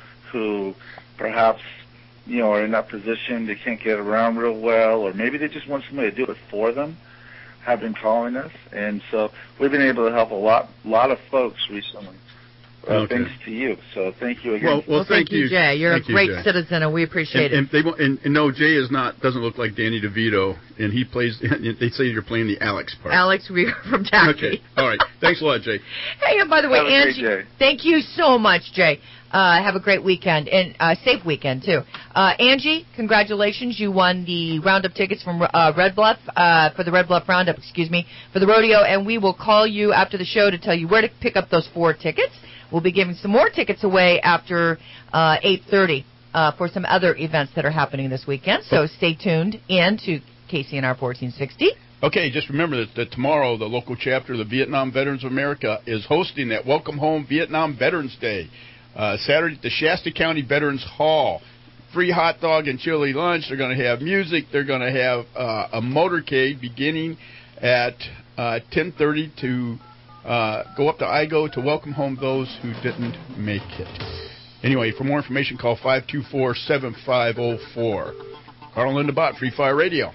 who perhaps, you know, are in that position, they can't get around real well, or maybe they just want somebody to do it for them, have been calling us. And so we've been able to help a lot, lot of folks recently. Uh, Okay. Thanks to you. So thank you again. Well, well, Well, thank, you, Jay. You're Thank a you, great Jay. citizen, and we appreciate And, and it. they won't- and, and no, Jay is not doesn't look like Danny DeVito, and he plays. They say you're playing the Alex part. Alex Reed from Taxi. Okay, all right. Thanks a lot, Jay. Hey, and by the way, Have a great Angie, day. thank you so much, Jay. Uh, have a great weekend and uh, safe weekend too. Uh, Angie, congratulations! You won the roundup tickets from uh, Red Bluff uh, for the Red Bluff Roundup. Excuse me, for the rodeo, and we will call you after the show to tell you where to pick up those four tickets. We'll be giving some more tickets away after uh, eight thirty uh, for some other events that are happening this weekend. So stay tuned in to K C N R fourteen sixty. Okay, just remember that, that tomorrow the local chapter of the Vietnam Veterans of America is hosting that Welcome Home Vietnam Veterans Day. Uh, Saturday at the Shasta County Veterans Hall. Free hot dog and chili lunch. They're going to have music. They're going to have uh, a motorcade beginning at uh, ten thirty to uh, go up to I G O to welcome home those who didn't make it. Anyway, for more information, call five two four, seven five zero four. Carl and Linda Bott, Free Fire Radio.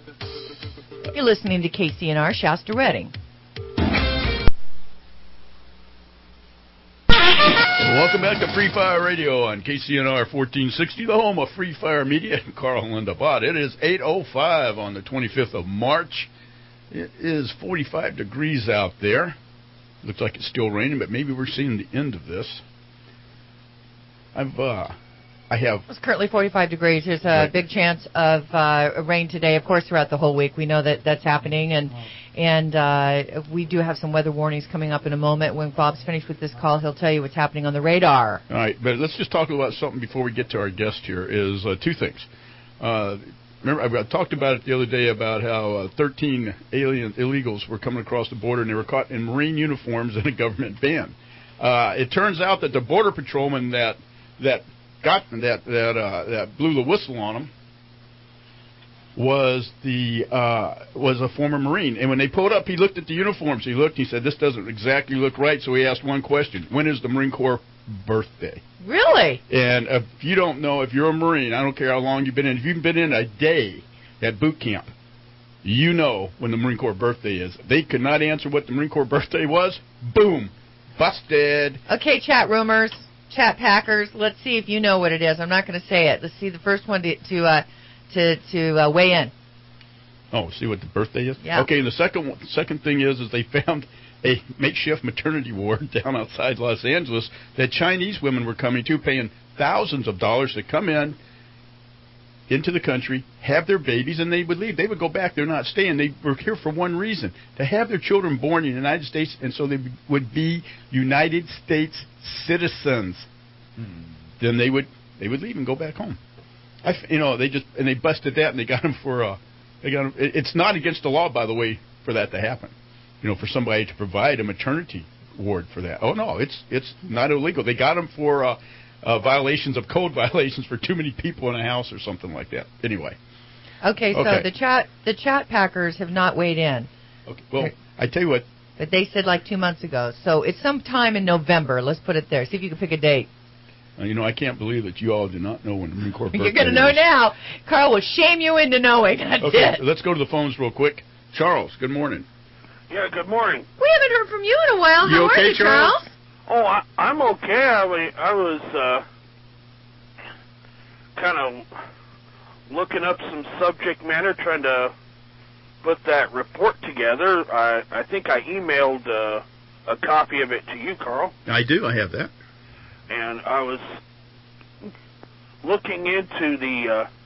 You're listening to K C N R Shasta Redding. Welcome back to Free Fire Radio on K C N R fourteen sixty, the home of Free Fire Media. Carl and Linda Bott. It is eight oh five on the twenty-fifth of March. It is forty-five degrees out there. Looks like it's still raining, but maybe we're seeing the end of this. I've, uh, I have... It's currently forty-five degrees. There's a Right. big chance of uh, rain today, of course, throughout the whole week. We know that that's happening, and and uh, we do have some weather warnings coming up in a moment. When Bob's finished with this call, he'll tell you what's happening on the radar. All right, but let's just talk about something before we get to our guest here, is uh, two things. Uh, remember, I talked about it the other day about how uh, thirteen alien illegals were coming across the border, and they were caught in Marine uniforms in a government van. Uh, it turns out that the Border Patrolman that that got that that uh, that blew the whistle on them was the uh, was a former Marine. And when they pulled up, he looked at the uniforms. He looked. He said, "This doesn't exactly look right." So he asked one question: when is the Marine Corps birthday? Really? And if you don't know, if you're a Marine, I don't care how long you've been in. If you've been in a day at boot camp, you know when the Marine Corps birthday is. They could not answer what the Marine Corps birthday was. Boom, busted. Okay, chat roomers, chat packers. Let's see if you know what it is. I'm not going to say it. Let's see the first one to to uh, to, to uh, weigh in. Oh, see what the birthday is? Yeah. Okay, and the second one, second thing is, is they found a makeshift maternity ward down outside Los Angeles that Chinese women were coming to, paying thousands of dollars to come in into the country, have their babies, and they would leave. They would go back. They're not staying. They were here for one reason, to have their children born in the United States, and so they would be United States citizens. Hmm. Then they would they would leave and go back home. I, you know, they just and they busted that, and they got them for uh, they got them. It's not against the law, by the way, for that to happen. You know, for somebody to provide a maternity ward for that. Oh no, it's it's not illegal. They got them for uh, uh, violations of code violations for too many people in a house or something like that. Anyway. Okay, so Okay. the chat the chat packers have not weighed in. Okay. Well, I tell you what. But they said like two months ago. So it's sometime in November. Let's put it there. See if you can pick a date. Uh, you know, I can't believe that you all do not know when the Marine Corps birthday You're going to know is. now. Carl will shame you into knowing. That's Okay, it. let's go to the phones real quick. Charles, good morning. Yeah, good morning. We haven't heard from you in a while. You How okay, are you, Charles? Charles? Oh, I, I'm okay. I, mean, I was uh, kind of looking up some subject matter, trying to put that report together. I, I think I emailed uh, a copy of it to you, Carl. I do. I have that. And I was looking into the uh,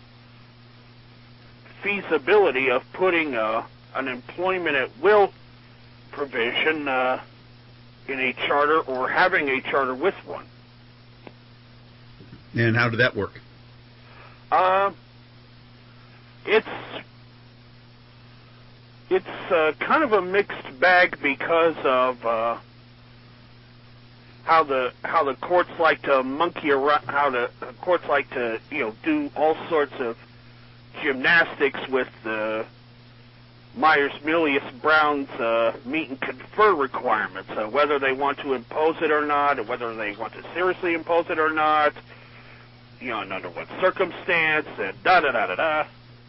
feasibility of putting uh, an employment at will provision uh, in a charter or having a charter with one. And how did that work? Uh, it's it's uh, kind of a mixed bag because of uh, how the how the courts like to monkey around, how the courts like to you know do all sorts of gymnastics with the Myers-Milius Brown's uh, meet and confer requirements, uh, whether they want to impose it or not, or whether they want to seriously impose it or not, you know, and under what circumstance, and da da da da da.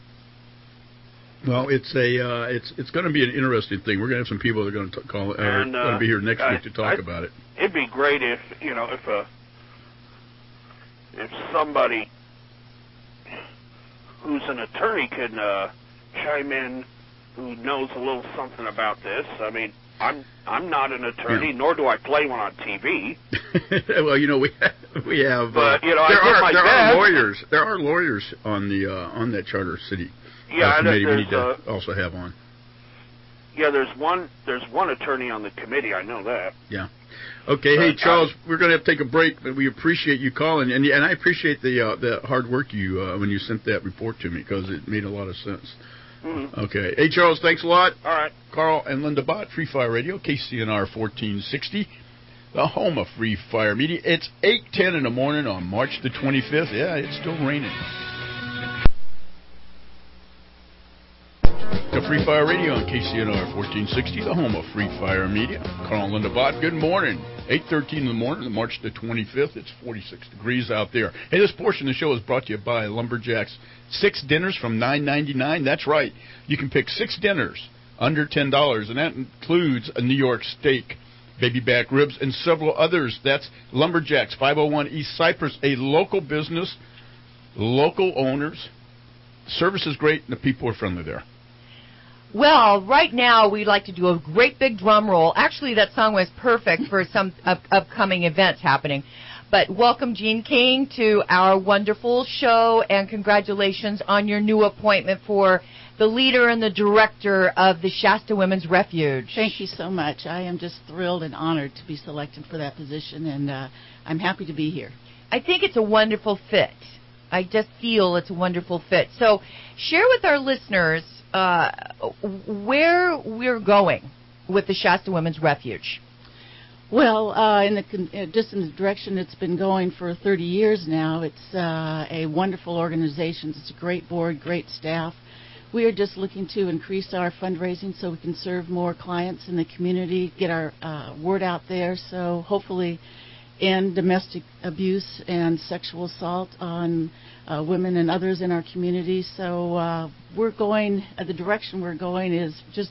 Well, it's a uh, it's it's going to be an interesting thing. We're going to have some people that are going to call. Uh, And, uh, going to be here next I, week to talk I, about it. It'd be great if you know if a if somebody who's an attorney could uh, chime in, who knows a little something about this. I mean, I'm I'm not an attorney, Yeah. nor do I play one on T V. Well, you know, we have, we have. But, uh, you know, I there did are my there best. are lawyers. There are lawyers on the uh, on that charter city Yeah, uh, I know committee. We there's, need to uh, also have on. Yeah, there's one there's one attorney on the committee. I know that. Yeah. Okay. But Hey, Charles, I, we're going to have to take a break, but we appreciate you calling, and and I appreciate the uh, the hard work you uh, when you sent that report to me because it made a lot of sense. mm-hmm. Okay. Hey, Charles, thanks a lot. All right. Carl and Linda Bott, Free Fire Radio, K C N R fourteen sixty, the home of Free Fire Media. It's eight ten in the morning on March the twenty-fifth. Yeah, it's still raining. The Free Fire Radio on K C N R fourteen sixty, the home of Free Fire Media. Carl and Linda Bott, good morning. eight thirteen in the morning on March the twenty-fifth. It's forty-six degrees out there. Hey, this portion of the show is brought to you by Lumberjacks. Six dinners from nine ninety-nine. That's right. You can pick six dinners under ten dollars, and that includes a New York steak, baby back ribs, and several others. That's Lumberjacks, five oh one East Cypress, a local business, local owners. Service is great, and the people are friendly there. Well, right now we'd like to do a great big drum roll. Actually, that song was perfect for some up- upcoming events happening. But welcome, Jean King, to our wonderful show, and congratulations on your new appointment for the leader and the director of the Shasta Women's Refuge. Thank you so much. I am just thrilled and honored to be selected for that position, and uh, I'm happy to be here. I think it's a wonderful fit. I just feel it's a wonderful fit. So share with our listeners uh, where we're going with the Shasta Women's Refuge. Well, uh, in the con- uh, just in the direction it's been going for thirty years now, it's uh, a wonderful organization. It's a great board, great staff. We are just looking to increase our fundraising so we can serve more clients in the community, get our uh, word out there, so hopefully end domestic abuse and sexual assault on uh, women and others in our community. So uh, we're going, uh, the direction we're going is just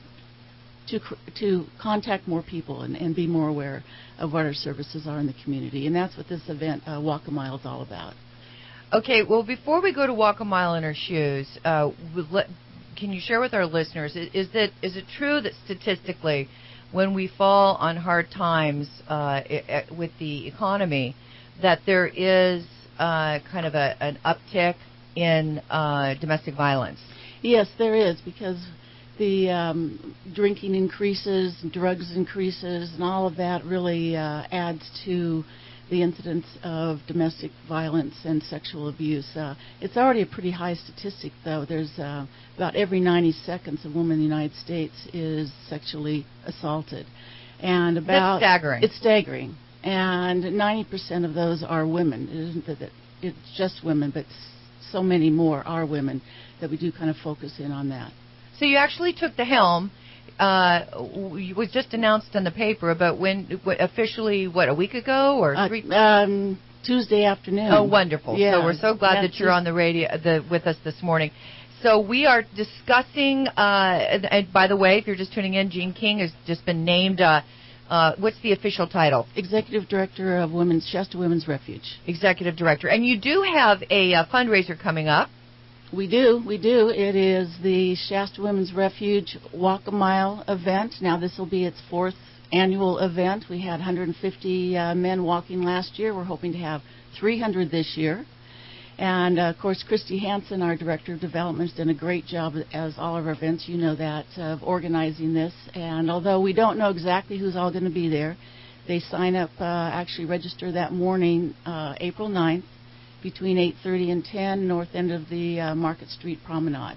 to to contact more people and, and be more aware of what our services are in the community. And that's what this event, uh, Walk a Mile, is all about. Okay, well, before we go to Walk a Mile in Our Shoes, uh, let, can you share with our listeners, is, is, it, is it true that statistically, when we fall on hard times uh, it, with the economy, that there is uh, kind of a, an uptick in uh, domestic violence? Yes, there is, because the um, drinking increases, drugs increases, and all of that really uh, adds to the incidence of domestic violence and sexual abuse. Uh, it's already a pretty high statistic, though. There's uh, about every ninety seconds a woman in the United States is sexually assaulted. And about That's staggering. It's staggering. And ninety percent of those are women. It isn't that it's just women, but so many more are women that we do kind of focus in on that. So you actually took the helm. Uh, it was just announced in the paper about when, what, officially, what, a week ago or three? Uh, um, Tuesday afternoon. Oh, wonderful. Yeah, so we're so glad that you're on the radio the, with us this morning. So we are discussing, uh, and, and by the way, if you're just tuning in, Jean King has just been named, uh, uh, what's the official title? Executive Director of Women's Shasta Women's Refuge. Executive Director. And you do have a uh, fundraiser coming up. We do, we do. It is the Shasta Women's Refuge Walk a Mile event. Now this will be its fourth annual event. We had one hundred fifty uh, men walking last year. We're hoping to have three hundred this year. And, uh, of course, Christy Hansen, our Director of Development, has done a great job, as all of our events, you know that, of organizing this. And although we don't know exactly who's all going to be there, they sign up, uh, actually register that morning, uh, April ninth, between eight thirty and ten, north end of the uh, Market Street Promenade.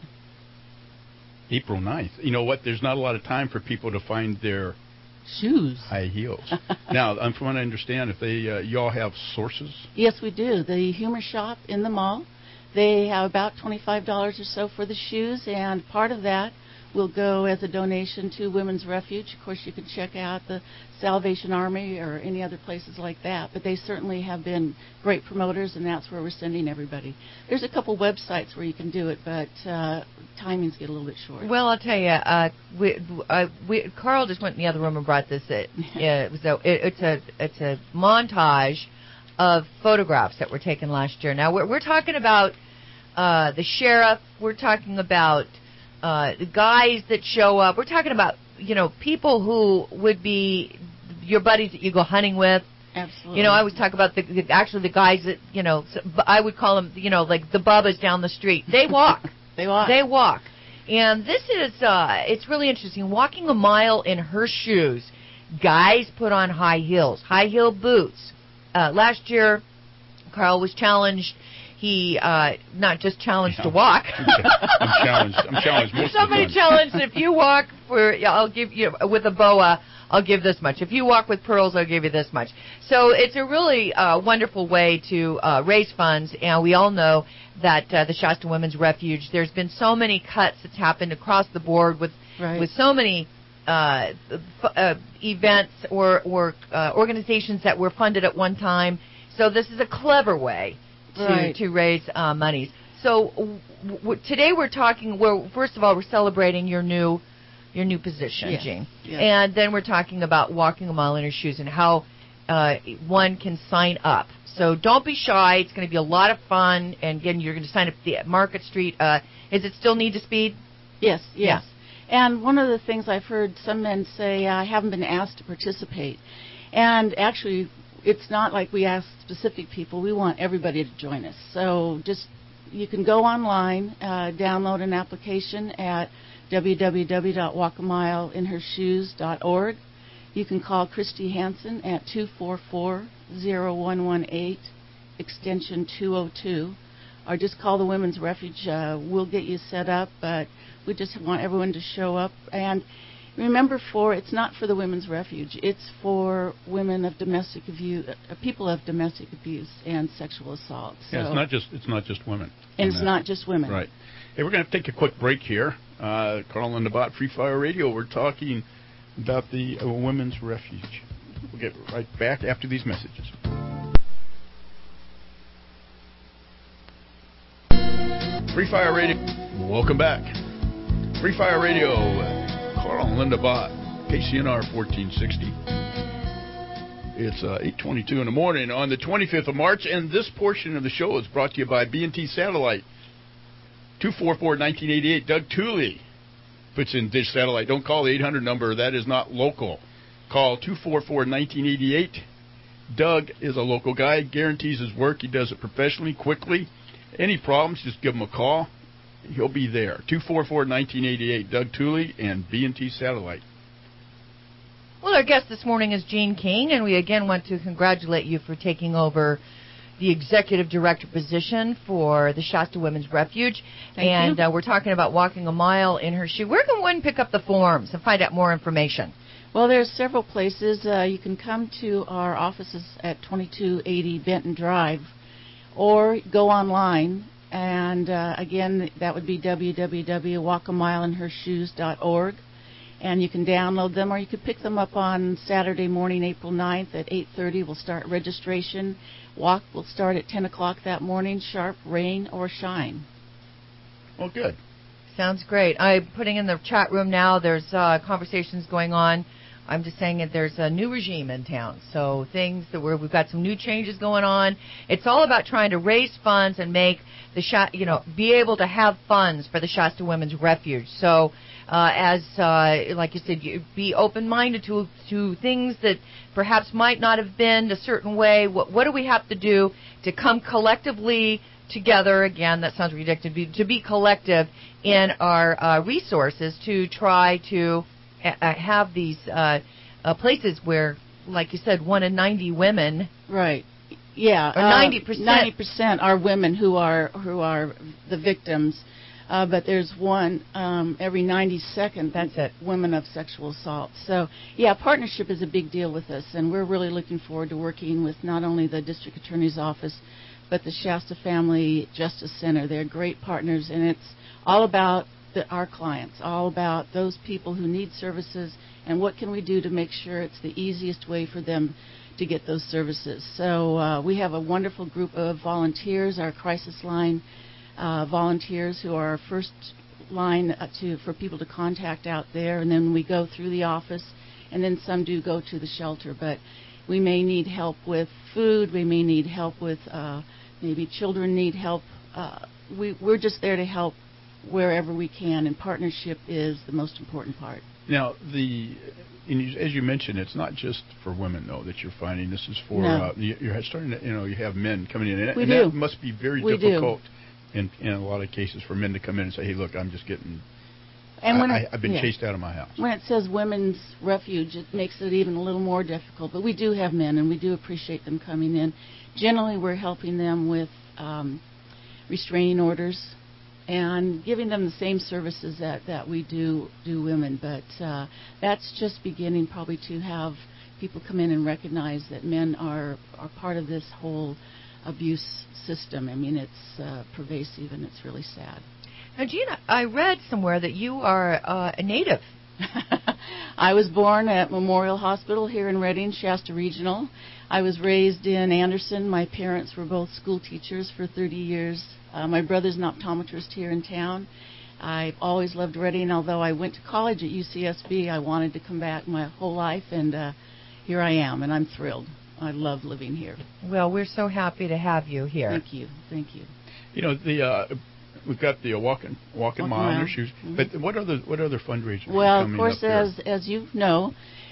April ninth. You know what? There's not a lot of time for people to find their shoes, high heels. Now, I'm from what I understand, if they uh, y'all have sources. Yes, we do. The Humor Shop in the mall. They have about twenty-five dollars or so for the shoes, and part of that will go as a donation to Women's Refuge. Of course, you can check out the Salvation Army or any other places like that, but they certainly have been great promoters, and that's where we're sending everybody. There's a couple websites where you can do it, but uh, timings get a little bit short. Well, I'll tell you, uh, we, uh, we, Carl just went in the other room and brought this. It, it was a, it, it's a it's a montage of photographs that were taken last year. Now we're, we're talking about uh, the sheriff. We're talking about uh, the guys that show up. We're talking about, you know, people who would be your buddies that you go hunting with. Absolutely. You know, I always talk about the, the actually the guys that, you know, I would call them, you know, like the Bubbas down the street. They walk. They walk. They walk. And this is, uh, it's really interesting. Walking a mile in her shoes. Guys put on high heels, high heel boots. Uh, last year, Carl was challenged. He uh, not just challenged yeah. to walk. I'm challenged. I'm challenged most Somebody of the time. challenged if you walk for, yeah, I'll give you with a boa, I'll give this much. If you walk with pearls, I'll give you this much. So it's a really uh, wonderful way to uh, raise funds, and we all know that uh, the Shasta Women's Refuge. There's been so many cuts that's happened across the board with right. with so many uh, uh, events or or uh, organizations that were funded at one time. So this is a clever way to right. to raise uh, monies. So w- w- today we're talking. Well, first of all, we're celebrating your new your new position, yes. Jean, yes. and then we're talking about walking a mile in her shoes and how uh, one can sign up. So don't be shy. It's going to be a lot of fun. And again, you're going to sign up at the at Market Street. Uh, is it still Need to Speed? Yes, yes. Yeah. And one of the things I've heard some men say, I haven't been asked to participate. And actually, it's not like we ask specific people. We want everybody to join us. So just, you can go online, uh, download an application at w w w dot walk a mile in her shoes dot org. You can call Christy Hansen at two four four, zero one one eight, extension two oh two, or just call the Women's Refuge. Uh, we'll get you set up, but we just want everyone to show up. And remember, for it's not for the Women's Refuge. It's for women of domestic abuse, uh, people of domestic abuse and sexual assault. So, yeah, it's not just it's not just women. And it's not just women. Right. Hey, we're going to take a quick break here. Uh, Carl and the Bot, Free Fire Radio. We're talking about the uh, Women's Refuge. We'll get right back after these messages. Free Fire Radio. Welcome back. Free Fire Radio. Carl and Linda Bott, K C N R fourteen sixty. It's uh, eight twenty-two in the morning on the twenty-fifth of March, and this portion of the show is brought to you by B and T Satellite. two four four, nineteen eighty-eight. Doug Tooley puts in Dish Satellite. Don't call the eight hundred number. That is not local. Call two four four, nineteen eighty-eight. Doug is a local guy. Guarantees his work. He does it professionally, quickly. Any problems, just give him a call. He'll be there. two four four, nineteen eighty-eight. Doug Tooley and B and T Satellite. Well, our guest this morning is Jean King, and we again want to congratulate you for taking over the executive director position for the Shasta Women's Refuge. Thank and you. Uh, we're talking about walking a mile in her shoe. Where can one pick up the forms and find out more information? Well, there's several places. Uh, you can come to our offices at twenty-two eighty Benton Drive, or go online. And uh, again, that would be w w w dot walk a mile in her shoes dot org. and you can download them, or you could pick them up on Saturday morning, April ninth at eight thirty. We'll start registration. Walk will start at ten o'clock that morning, sharp, rain or shine. Well, good. Sounds great. I'm putting in the chat room now. There's uh, conversations going on. I'm just saying that there's a new regime in town. So things that we're, we've got some new changes going on. It's all about trying to raise funds and make the shot, you know, be able to have funds for the Shasta Women's Refuge. So uh, as, uh, like you said, you be open-minded to to things that perhaps might not have been a certain way. What, what do we have to do to come collectively together? Again, that sounds ridiculous. To be, to be collective in our uh, resources to try to uh, have these uh, uh, places where, like you said, one in ninety women. Right. Yeah. Or ninety percent. Ninety percent are women who are who are the victims, uh, but there's one um, every ninety second. That's it. Women of sexual assault. So yeah, partnership is a big deal with us, and we're really looking forward to working with not only the district attorney's office, but the Shasta Family Justice Center. They're great partners, and it's all about the, our clients, all about those people who need services, and what can we do to make sure it's the easiest way for them to get those services. So uh, we have a wonderful group of volunteers, our crisis line uh, volunteers, who are our first line uh, to for people to contact out there, and then we go through the office, and then some do go to the shelter. But we may need help with food, we may need help with uh, maybe children need help. Uh, we, we're just there to help wherever we can, and partnership is the most important part. Now, the and you, as you mentioned, it's not just for women though that you're finding. This is for No. uh, you, you're starting to, you know, you have men coming in, and, We and do. that must be very We difficult in, in a lot of cases for men to come in and say, "Hey, look, I'm just getting, And when I, it, I, I've been yeah. chased out of my house." When it says women's refuge, it makes it even a little more difficult. But we do have men, and we do appreciate them coming in. Generally, we're helping them with um, restraining orders and giving them the same services that, that we do do women. But uh, that's just beginning probably to have people come in and recognize that men are, are part of this whole abuse system. I mean, it's uh, pervasive, and it's really sad. Now, Gina, I read somewhere that you are uh, a native. I was born at Memorial Hospital here in Redding, Shasta Regional. I was raised in Anderson. My parents were both school teachers for thirty years. Uh, my brother's an optometrist here in town. I've always loved Redding. Although I went to college at U C S B, I wanted to come back my whole life, and uh, here I am, and I'm thrilled. I love living here. Well, we're so happy to have you here. Thank you. Thank you. You know, the uh, we've got the uh, walking walking Walking mile on mile. your shoes, Mhm. but what other what other fundraisers? are Well, of coming course, up there? as as you know,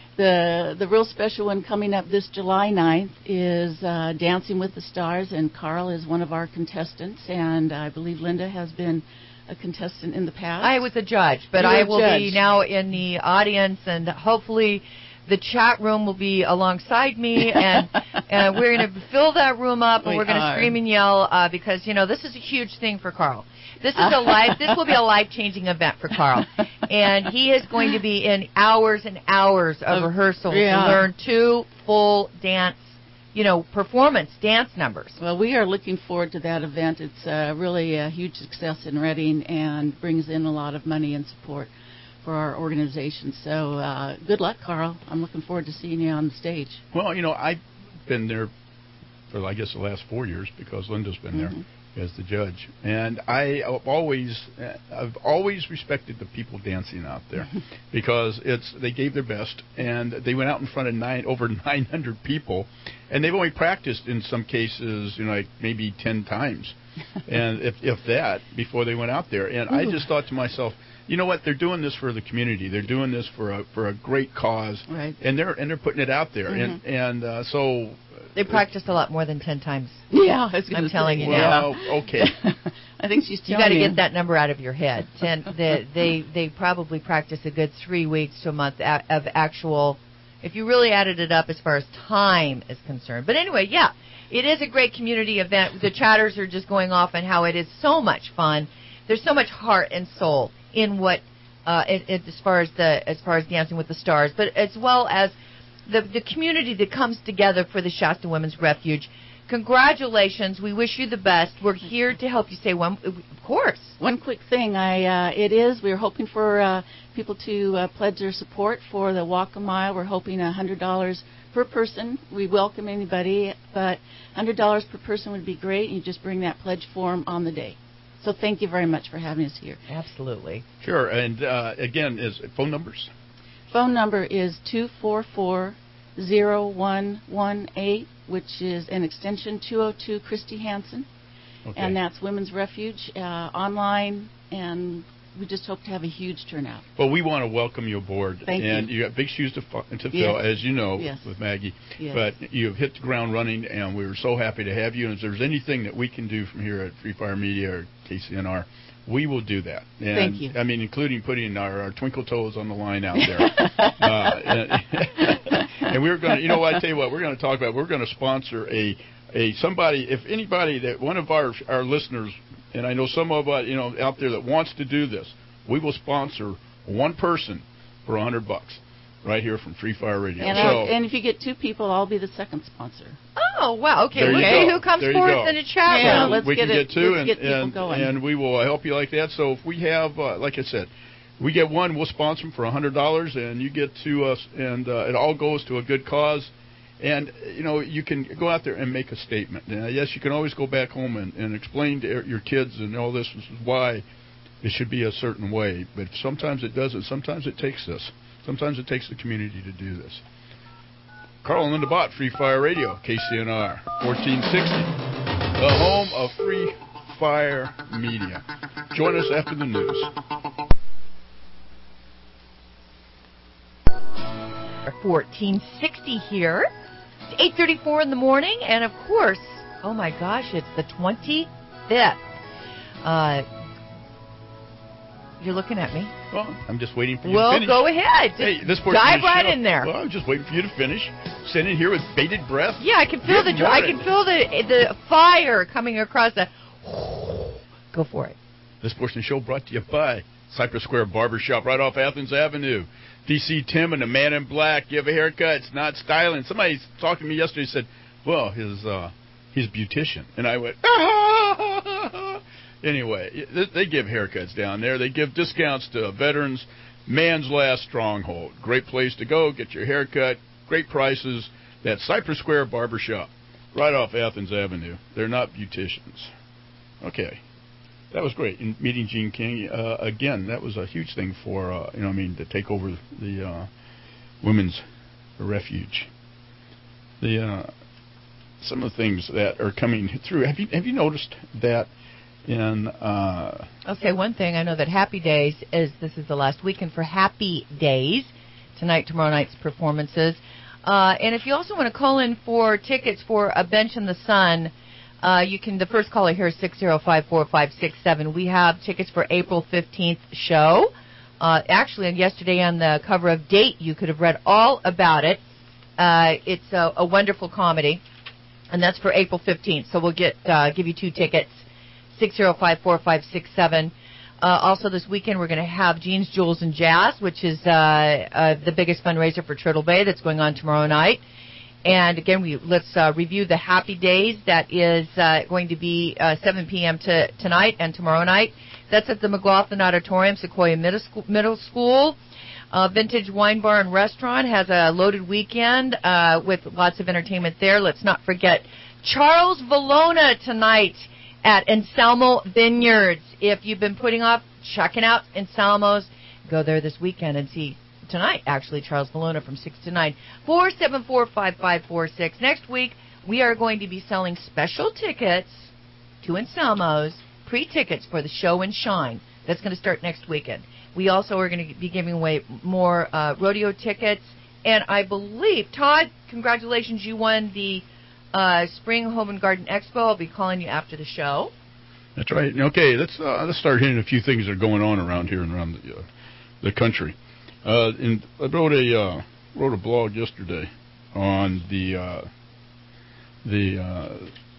the the real special one coming up this July ninth is uh, Dancing with the Stars, and Carl is one of our contestants, and I believe Linda has been a contestant in the past. I was a judge, but You were I a will be judge. now in the audience, and hopefully the chat room will be alongside me, and uh, we're going to fill that room up, and We we're going to are. scream and yell uh, because, you know, this is a huge thing for Carl. This is a life. This will be a life-changing event for Carl, and he is going to be in hours and hours of Of- rehearsal yeah. to learn two full dance, you know, performance dance numbers. Well, we are looking forward to that event. It's uh, really a huge success in Reading and brings in a lot of money and support for our organization. So uh, good luck, Carl. I'm looking forward to seeing you on the stage. Well, you know, I've been there for, I guess, the last four years because Linda's been Mhm. there as the judge, and I have always, uh, I've always respected the people dancing out there because it's they gave their best, and they went out in front of nine over nine hundred people, and they've only practiced in some cases, you know, like maybe ten times, and if if that before they went out there, and I Ooh. just thought to myself, you know what? They're doing this for the community. They're doing this for a for a great cause, Right. and they're and they're putting it out there, and Mhm. and uh, so They practiced a lot more than ten times. Yeah, I was gonna I'm telling say. you now. well, okay. I think she's You telling got to you. get that number out of your head. Ten, they, they they probably practice a good three weeks to a month a- of actual. If you really added it up as far as time is concerned. But anyway, yeah, it is a great community event. The chatters are just going off on how it is so much fun. There's so much heart and soul in what, uh, it, it, as far as the as far as Dancing with the Stars, but as well as the the community that comes together for the Shasta Women's Refuge congratulations. We wish you the best. We're here to help you. Say one, of course. One quick thing. I uh, it is. We're hoping for uh, people to uh, pledge their support for the Walk a Mile. We're hoping one hundred dollars per person. We welcome anybody, but one hundred dollars per person would be great. You just bring that pledge form on the day. So thank you very much for having us here. Absolutely. Sure. And uh, again, is phone numbers? Phone number is two four four, zero one one eight, which is an extension two oh two Christy Hansen. Okay. And that's Women's Refuge uh, online, and we just hope to have a huge turnout. Well, we want to welcome you aboard. Thank and you. you got big shoes to, fu- to fill, Yes. as you know, Yes. with Maggie. Yes. But you've hit the ground running, and we're so happy to have you. And if there's anything that we can do from here at Free Fire Media or K C N R, we will do that. And, Thank you. I mean, including putting our, our twinkle toes on the line out there. uh, and, and we're going to, you know what, I tell you what, we're going to talk about, we're going to sponsor a, a somebody, if anybody that one of our our listeners, and I know some of uh, you know out there that wants to do this, we will sponsor one person for a hundred bucks, right here from Free Fire Radio. And, so, I'll, and if you get two people, I'll be the second sponsor. Oh, wow. Okay. There you Okay. go. Who comes There you forth go. in the chat Yeah, room? let's we get can it- get two, let's and, get people and, going. and we will help you like that. So if we have, uh, like I said, we get one, we'll sponsor them for a hundred dollars, and you get to us, and uh, it all goes to a good cause. And, you know, you can go out there and make a statement. Now, yes, you can always go back home and, and explain to your kids and all this, this is why it should be a certain way. But sometimes it doesn't. Sometimes it takes this. Sometimes it takes the community to do this. Carl and Linda Bott, Free Fire Radio, K C N R, fourteen sixty, the home of Free Fire Media. Join us after the news. fourteen sixty here. It's eight thirty-four in the morning, and of course, oh my gosh, it's the twenty-fifth. Uh, you're looking at me. Well, I'm just waiting for you Well, to finish. go ahead. Just Hey, this portion dive of the right show- in there. Well, I'm just waiting for you to finish. Sitting here with bated breath. Yeah, I can feel Good the I morning. can feel the the fire coming across the. Go for it. This portion of the show brought to you by Cypress Square Barbershop right off Athens Avenue. D C Tim and the Man in Black. You have a haircut. It's not styling. Somebody talked to me yesterday said, well, his uh, his beautician. And I went, anyway, they give haircuts down there. They give discounts to veterans. Man's Last Stronghold. Great place to go. Get your haircut. Great prices. That's Cypress Square Barbershop right off Athens Avenue. They're not beauticians. Okay. That was great. In meeting Gene King, uh, again, that was a huge thing for, uh, you know, I mean, to take over the uh, women's refuge. The uh, some of the things that are coming through. Have you have you noticed that in? Uh, I'll say one thing. I know that Happy Days is this is the last weekend for Happy Days. Tonight, tomorrow night's performances, uh, and if you also want to call in for tickets for A Bench in the Sun. Uh, you can. The first caller here is six zero five four five six seven. We have tickets for April fifteenth show. Uh, actually, and yesterday on the cover of Date, you could have read all about it. Uh, it's a, a wonderful comedy, and that's for April fifteenth. So we'll get uh, give you two tickets, six zero five four five six seven. Uh, also, this weekend we're going to have Jeans, Jewels, and Jazz, which is uh, uh, the biggest fundraiser for Turtle Bay. That's going on tomorrow night. And again, we let's uh, review the Happy Days. That is uh, going to be uh, seven p.m. to tonight and tomorrow night. That's at the McLaughlin Auditorium, Sequoia Middle School. Middle School. Uh, Vintage Wine Bar and Restaurant has a loaded weekend uh, with lots of entertainment there. Let's not forget Charles Valona tonight at Anselmo Vineyards. If you've been putting off checking out Anselmo's, go there this weekend and see. Tonight, actually, Charles Valona from six to nine. four seven four, five five four six. Next week, we are going to be selling special tickets to Anselmo's, pre-tickets for the show and shine. That's going to start next weekend. We also are going to be giving away more uh, rodeo tickets. And I believe, Todd, congratulations, you won the uh, Spring Home and Garden Expo. I'll be calling you after the show. That's right. Okay, let's uh, let's start hitting a few things that are going on around here and around the uh, the country. Uh, and I wrote a uh, wrote a blog yesterday on the uh, the uh,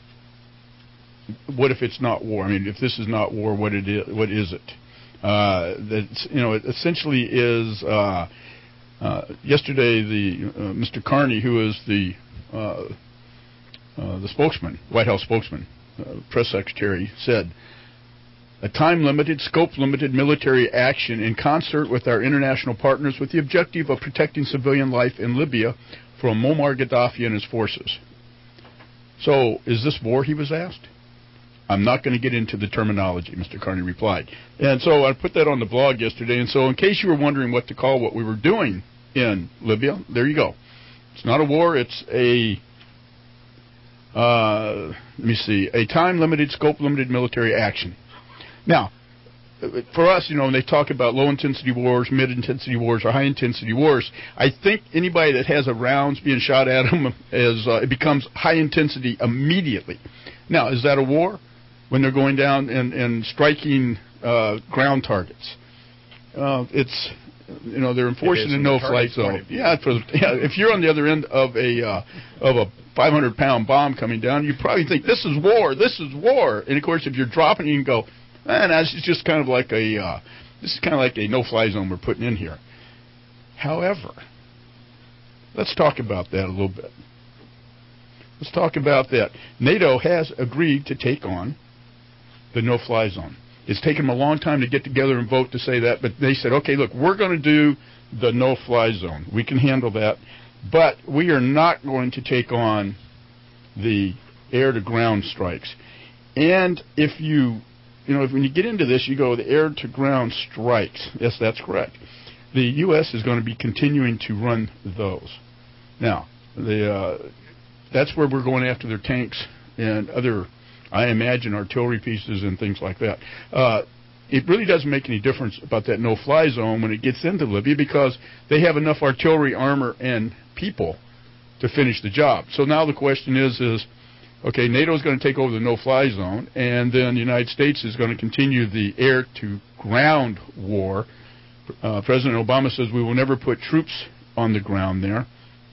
what if it's not war? I mean, if this is not war, what it is? What is it? Uh, that you know, it essentially is. Uh, uh, yesterday, the uh, Mister Carney, who is the uh, uh, the spokesman, White House spokesman, uh, press secretary, said, a time-limited, scope-limited military action in concert with our international partners with the objective of protecting civilian life in Libya from Muammar Gaddafi and his forces. So, is this war, he was asked? I'm not going to get into the terminology, Mister Carney replied. And so I put that on the blog yesterday, and so in case you were wondering what to call what we were doing in Libya, there you go. It's not a war, it's a, uh, let me see, a time-limited, scope-limited military action. Now, for us, you know, when they talk about low-intensity wars, mid-intensity wars, or high-intensity wars, I think anybody that has a rounds being shot at them, is, uh, it becomes high-intensity immediately. Now, is that a war? When they're going down and, and striking uh, ground targets. Uh, it's, you know, they're enforcing a no-flight zone. Yeah, for, yeah, if you're on the other end of a uh, of a five hundred pound bomb coming down, you probably think, this is war, this is war. And, of course, if you're dropping, you can go, man, that's just kind of like a, uh, this is kind of like a no-fly zone we're putting in here. However, let's talk about that a little bit. Let's talk about that. NATO has agreed to take on the no-fly zone. It's taken them a long time to get together and vote to say that, but they said, okay, look, we're going to do the no-fly zone. We can handle that, but we are not going to take on the air-to-ground strikes. And if you, you know, if when you get into this, you go, the air-to-ground strikes. Yes, that's correct. The U S is going to be continuing to run those. Now, the uh, that's where we're going after their tanks and other, I imagine, artillery pieces and things like that. Uh, it really doesn't make any difference about that no-fly zone when it gets into Libya because they have enough artillery, armor, and people to finish the job. So now the question is, is okay, NATO is going to take over the no-fly zone, and then the United States is going to continue the air-to-ground war. Uh, President Obama says we will never put troops on the ground there.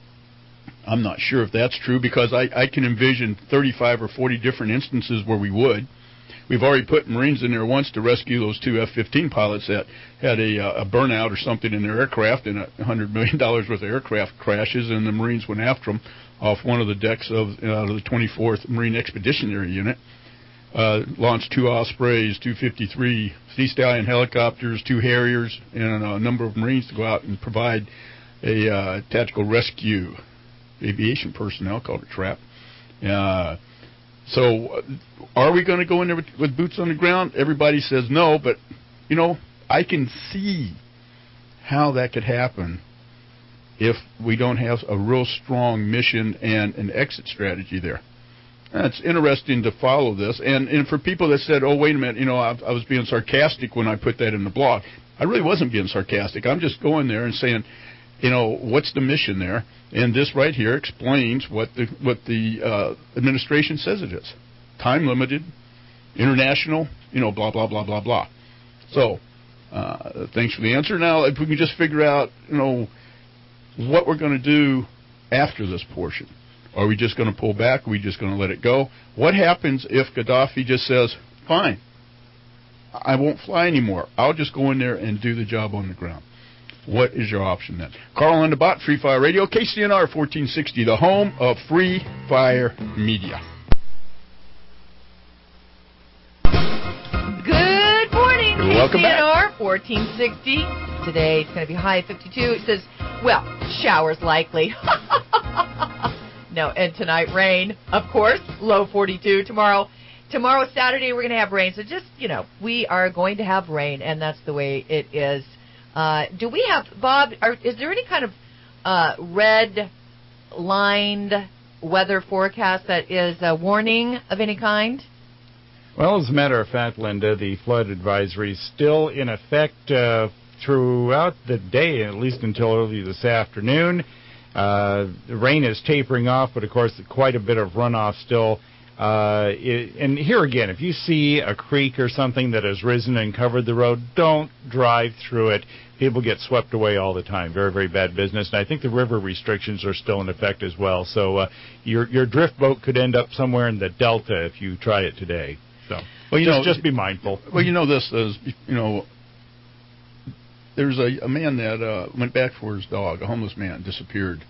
I'm not sure if that's true because I, I can envision thirty-five or forty different instances where we would. We've already put Marines in there once to rescue those two F fifteen pilots that had a, uh, a burnout or something in their aircraft, and one hundred million dollars worth of aircraft crashes, and the Marines went after them off one of the decks of, uh, of the twenty-fourth Marine Expeditionary Unit. Uh, launched two Ospreys, two fifty-three Sea Stallion helicopters, two Harriers, and a number of Marines to go out and provide a uh, tactical rescue aviation personnel, called a trap. Uh, so are we going to go in there with, with boots on the ground? Everybody says no, but, you know, I can see how that could happen if we don't have a real strong mission and an exit strategy there. And it's interesting to follow this. And, and for people that said, oh, wait a minute, you know, I, I was being sarcastic when I put that in the blog. I really wasn't being sarcastic. I'm just going there and saying, you know, what's the mission there? And this right here explains what the what the uh, administration says it is. Time limited, international, you know, blah, blah, blah, blah, blah. So, uh, thanks for the answer. Now, if we can just figure out, you know, what we're going to do after this portion. Are we just going to pull back? Are we just going to let it go? What happens if Gaddafi just says, fine, I won't fly anymore. I'll just go in there and do the job on the ground. What is your option then? Carl and the Bot, Free Fire Radio, K C N R fourteen sixty, the home of Free Fire Media. Good morning, You're welcome K C N R back. fourteen sixty. Today it's going to be high fifty-two. It says, well, showers likely. No, and tonight rain, of course, low forty-two. Tomorrow, tomorrow Saturday we're going to have rain. So just, you know, we are going to have rain, and that's the way it is. Uh, do we have, Bob, are, is there any kind of uh, red-lined weather forecast that is a warning of any kind? Well, as a matter of fact, Linda, the flood advisory is still in effect uh, throughout the day, at least until early this afternoon. Uh, the rain is tapering off, but, of course, quite a bit of runoff still. Uh, it, and here again, if you see a creek or something that has risen and covered the road, don't drive through it. People get swept away all the time. Very, very bad business. And I think the river restrictions are still in effect as well. So uh, your your drift boat could end up somewhere in the Delta if you try it today. So well, you just, know, just be mindful. Well, you know this is, you know, there's a, a man that uh, went back for his dog, a homeless man, disappeared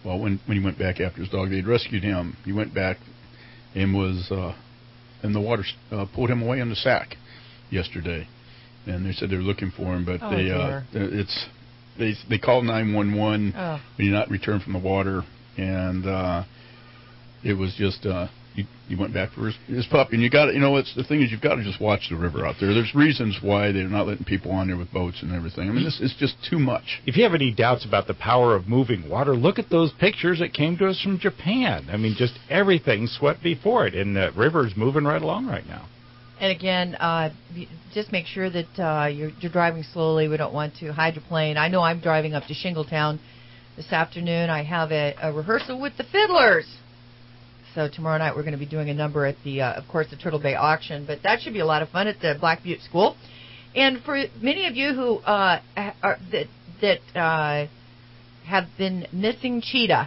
well, when when he went back after his dog, they'd rescued him. He went back and was, uh, and the water uh, pulled him away in the sack yesterday. And they said they were looking for him, but oh, they uh, it's they they called nine one one oh. when he not returned from the water, and uh, it was just uh, he, he went back for his, his pup. And you got you know it's the thing is you've got to just watch the river out there. There's reasons why they're not letting people on there with boats and everything. I mean, this is just too much. If you have any doubts about the power of moving water, look at those pictures that came to us from Japan. I mean, just everything swept before it, and the river's moving right along right now. And again, uh, just make sure that uh, you're, you're driving slowly. We don't want to hydroplane. I know I'm driving up to Shingletown this afternoon. I have a, a rehearsal with the Fiddlers. So tomorrow night we're going to be doing a number at the, uh, of course, the Turtle Bay auction. But that should be a lot of fun at the Black Butte School. And for many of you who uh, are, that, that uh, have been missing cheetah,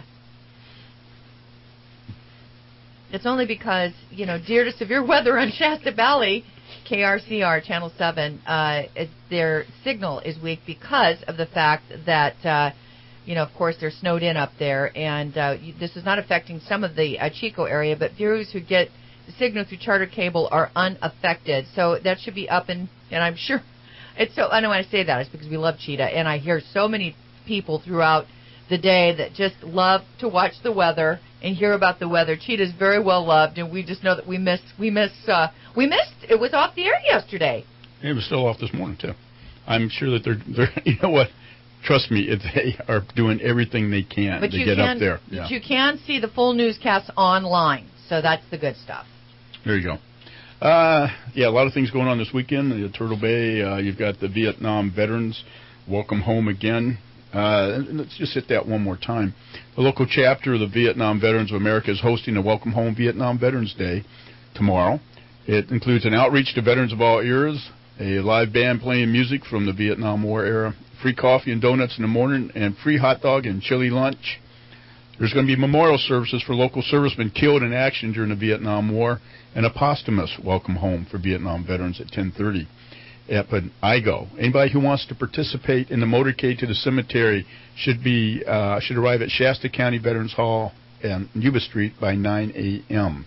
it's only because, you know, due to severe weather on Shasta Valley, K R C R Channel seven, uh, it, their signal is weak because of the fact that, uh, you know, of course, they're snowed in up there. And uh, you, this is not affecting some of the uh, Chico area, but viewers who get the signal through Charter Cable are unaffected. So that should be up, and, and I'm sure it's so, I know when I say that, it's because we love cheetah. And I hear so many people throughout the day that just love to watch the weather and hear about the weather. Cheetah's very well loved, and we just know that we miss, we miss, uh, we missed. It was off the air yesterday. It was still off this morning too. I'm sure that they're, they're you know what? Trust me, it, they are doing everything they can but to you get can, up there. But Yeah. you can see the full newscast online, so that's the good stuff. There you go. Uh, yeah, a lot of things going on this weekend. The Turtle Bay, uh, you've got the Vietnam veterans. Welcome home again. Uh, and let's just hit that one more time. The local chapter of the Vietnam Veterans of America is hosting a Welcome Home Vietnam Veterans Day tomorrow. It includes an outreach to veterans of all eras, a live band playing music from the Vietnam War era, free coffee and donuts in the morning, and free hot dog and chili lunch. There's going to be memorial services for local servicemen killed in action during the Vietnam War, and a posthumous welcome home for Vietnam veterans at ten thirty. At I G O. Anybody who wants to participate in the motorcade to the cemetery should be uh, should arrive at Shasta County Veterans Hall and Yuba Street by nine a.m.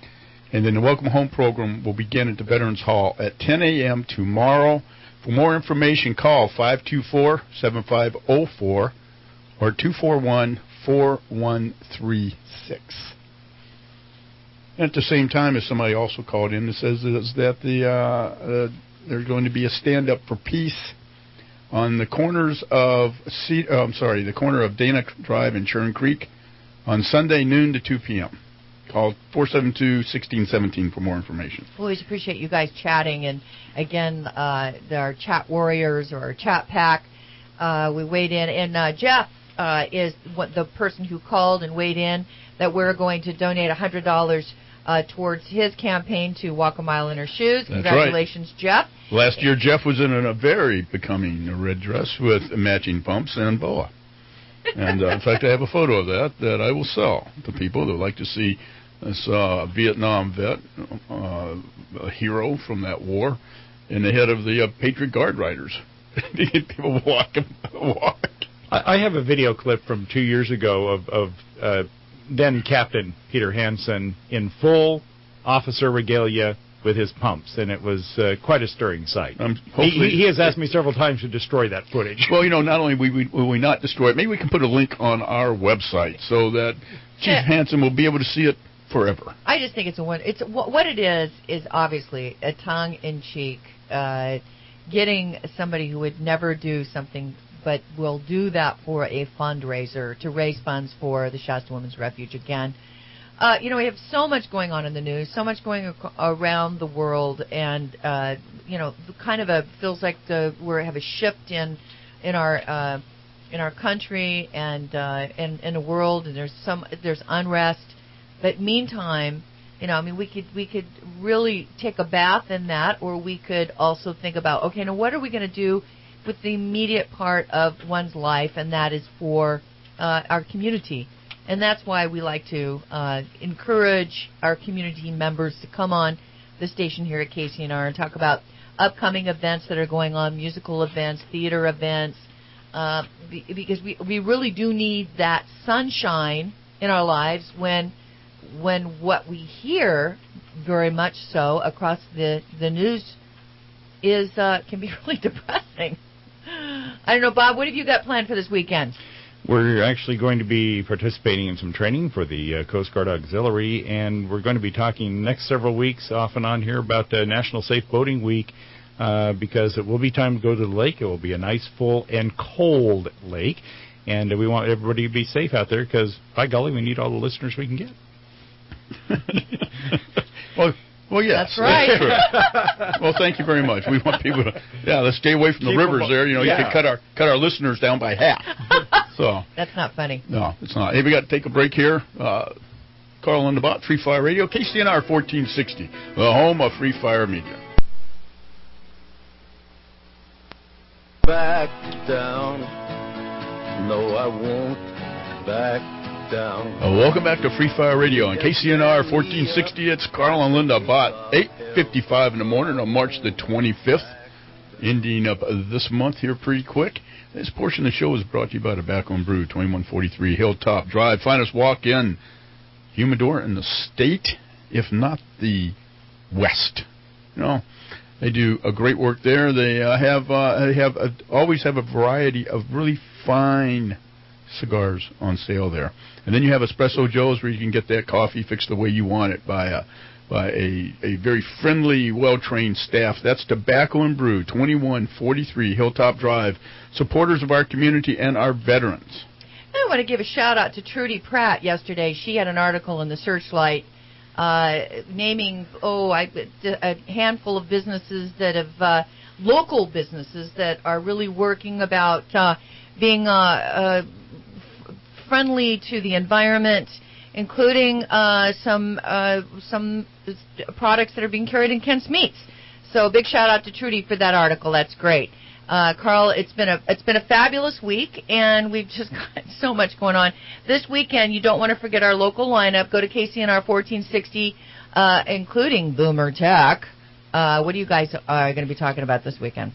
And then the Welcome Home program will begin at the Veterans Hall at ten a.m. tomorrow. For more information, call five two four, seven five zero four or two four one, four one three six. And at the same time, as somebody also called in that says is that the uh, uh, there's going to be a stand-up for peace on the corners of, C- oh, I'm sorry, the corner of Dana Drive and Churn Creek on Sunday noon to two p.m. Call four seven two, one six one seven for more information. Always appreciate you guys chatting. And again, uh, our chat warriors or our chat pack, uh, we weighed in. And uh, Jeff uh, is what the person who called and weighed in that we're going to donate one hundred dollars Uh, towards his campaign to walk a mile in her shoes. Congratulations, right. Jeff. Last year, Jeff was in a very becoming red dress with matching pumps and boa. And, uh, in fact, I have a photo of that that I will sell to people that would like to see this uh, Vietnam vet, uh, a hero from that war, in the head of the uh, Patriot Guard Riders. People walk. walk. I, I have a video clip from two years ago of, of uh, then Captain Peter Hansen in full officer regalia with his pumps, and it was uh, quite a stirring sight. Um, he, he has asked me several times to destroy that footage. Well, you know, not only will we, will we not destroy it, maybe we can put a link on our website so that Chief yeah. Hansen will be able to see it forever. I just think it's a one. It's what it is is obviously a tongue-in-cheek, uh, getting somebody who would never do something but will do that for a fundraiser to raise funds for the Shasta Women's Refuge again. Uh, you know, we have so much going on in the news, so much going ac- around the world, and, uh, you know, kind of a, feels like the, we have a shift in in our uh, in our country and uh, in, in the world, and there's some, there's unrest. But meantime, you know, I mean, we could we could really take a bath in that, or we could also think about, okay, now what are we going to do with the immediate part of one's life, and that is for uh, our community. And that's why we like to uh, encourage our community members to come on the station here at K C N R and talk about upcoming events that are going on, musical events, theater events, uh, be, because we we really do need that sunshine in our lives when when what we hear very much so across the the news is uh, can be really depressing. I don't know, Bob. What have you got planned for this weekend? We're actually going to be participating in some training for the uh, Coast Guard Auxiliary, and we're going to be talking next several weeks off and on here about uh, National Safe Boating Week, uh, because it will be time to go to the lake. It will be a nice, full, and cold lake, and uh, we want everybody to be safe out there because, by golly, we need all the listeners we can get. well, well, yes. That's right. Well, thank you very much. We want people to, yeah, let's stay away from the Keep rivers them, there. You know, yeah. you could cut our cut our listeners down by half. So that's not funny. No, it's not. Hey, we got to take a break here. Uh, Carl and the Bot, Free Fire Radio, K C N R fourteen sixty, the home of Free Fire Media. Back down. No, I won't back down. Uh, welcome back to Free Fire Radio on K C N R fourteen sixty. It's Carl and Linda Bott, eight fifty-five in the morning on March the twenty-fifth. Ending up this month here pretty quick. This portion of the show is brought to you by Tobacco and Brew, twenty-one forty-three Hilltop Drive. Finest walk-in humidor in the state, if not the West. You know, they do a great work there. They uh, have uh, they have a, always have a variety of really fine cigars on sale there. And then you have Espresso Joe's where you can get that coffee fixed the way you want it by a by a, a very friendly, well-trained staff. That's Tobacco and Brew, twenty-one forty-three Hilltop Drive, supporters of our community and our veterans. I want to give a shout-out to Trudy Pratt yesterday. She had an article in the Searchlight uh, naming, oh, I, a handful of businesses that have, uh, local businesses that are really working about uh, being uh, uh, f- friendly to the environment, including uh, some uh, some products that are being carried in Kent's Meats. So big shout out to Trudy for that article. That's great. Uh, Carl, it's been a it's been a fabulous week, and we've just got so much going on. This weekend, you don't want to forget our local lineup. Go to K C N R fourteen sixty, uh, including Boomer Tech. Uh, what do you guys are going to be talking about this weekend?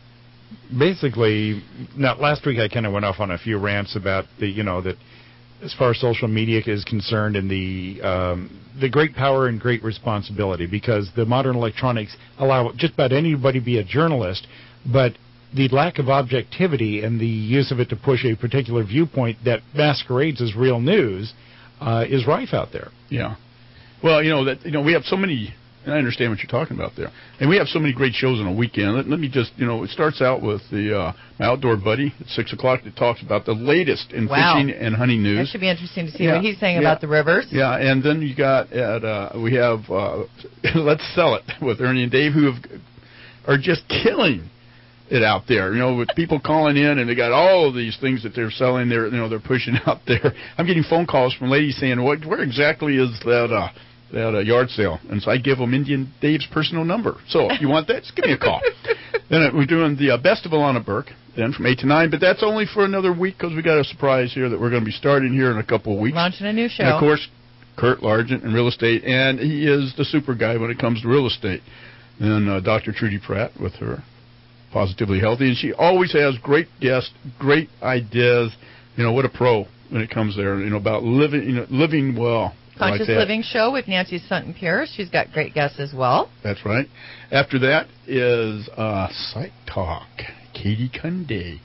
Basically, now last week I kind of went off on a few rants about the, you know, that as far as social media is concerned, and the um, the great power and great responsibility, because the modern electronics allow just about anybody to be a journalist, but the lack of objectivity and the use of it to push a particular viewpoint that masquerades as real news uh, is rife out there. Yeah. Well, you know that you know we have so many. And I understand what you're talking about there. And we have so many great shows on a weekend. Let, let me just, you know, it starts out with the uh, my Outdoor Buddy at six o'clock that talks about the latest in wow. fishing and hunting news. That should be interesting to see yeah. what he's saying yeah. about the rivers. Yeah, and then you got, at uh, we have uh, Let's Sell It with Ernie and Dave, who have, are just killing it out there. You know, with people calling in, and they got all of these things that they're selling. They're, you know, they're pushing out there. I'm getting phone calls from ladies saying, "What? Where exactly is that?" Uh, At a yard sale, and so I give them Indian Dave's personal number. So if you want that, just give me a call. Then uh, we're doing the uh, Best of Alana Burke, then from eight to nine, but that's only for another week because we got a surprise here that we're going to be starting here in a couple of weeks. Launching a new show. And of course, Kurt Largent in real estate, and he is the super guy when it comes to real estate. And uh, Doctor Trudy Pratt with her Positively Healthy, and she always has great guests, great ideas. You know, what a pro when it comes there. You know, about living, you know, living well. Conscious like Living Show with Nancy Sutton Pierce. She's got great guests as well. That's right. After that is uh, Psych Talk. Katie Kunde,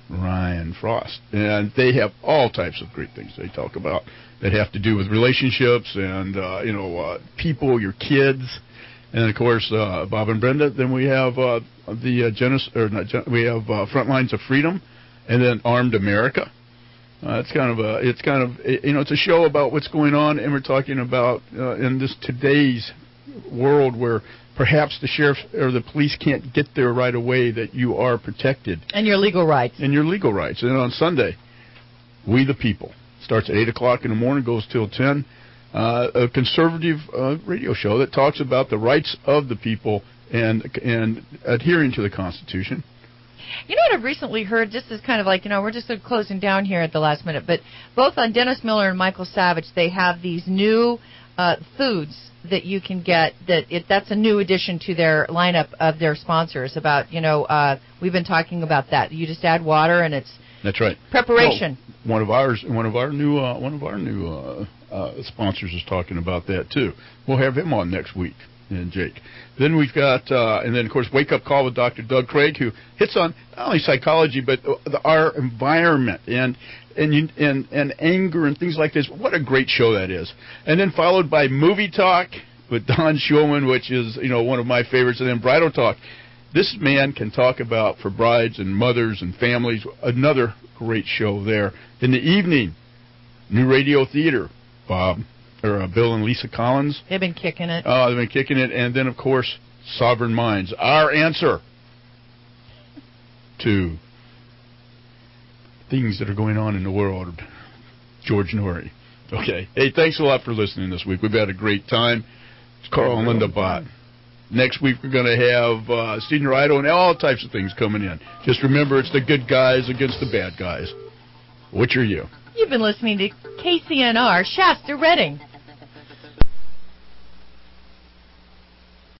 Ryan Frost. And they have all types of great things they talk about that have to do with relationships and, uh, you know, uh, people, your kids. And, of course, uh, Bob and Brenda. Then we have uh, the uh, Genesis, or not, we have uh, Frontlines of Freedom, and then Armed America. Uh, it's kind of a, it's kind of, you know, it's a show about what's going on, and we're talking about uh, in this today's world where perhaps the sheriff or the police can't get there right away, that you are protected. And your legal rights. And your legal rights. And on Sunday, We the People starts at eight o'clock in the morning, goes till ten. Uh, a conservative uh, radio show that talks about the rights of the people and and adhering to the Constitution. You know what I've recently heard? This is kind of like, you know, we're just sort of closing down here at the last minute, but both on Dennis Miller and Michael Savage, they have these new uh, foods that you can get. That it, that's a new addition to their lineup of their sponsors. About, you know, uh, we've been talking about that. You just add water, and it's That's right. Preparation. Well, one of ours, one of our new, uh, one of our new uh, uh, sponsors is talking about that too. We'll have him on next week, and Jake. Then we've got, uh, and then of course, Wake Up Call with Doctor Doug Craig, who hits on not only psychology but the, our environment and and you, and and anger and things like this. What a great show that is! And then followed by Movie Talk with Don Schulman, which is, you know, one of my favorites, and then Bridal Talk. This man can talk about, for brides and mothers and families, another great show there. In the evening, New Radio Theater, Bob, or uh, Bill and Lisa Collins. They've been kicking it. Oh, uh, they've been kicking it. And then, of course, Sovereign Minds, our answer to things that are going on in the world. George Norrie. Okay. Hey, thanks a lot for listening this week. We've had a great time. It's Carl and Linda Bott. Next week, we're going to have uh, Stephen Rido and all types of things coming in. Just remember, it's the good guys against the bad guys. Which are you? You've been listening to K C N R Shasta Redding.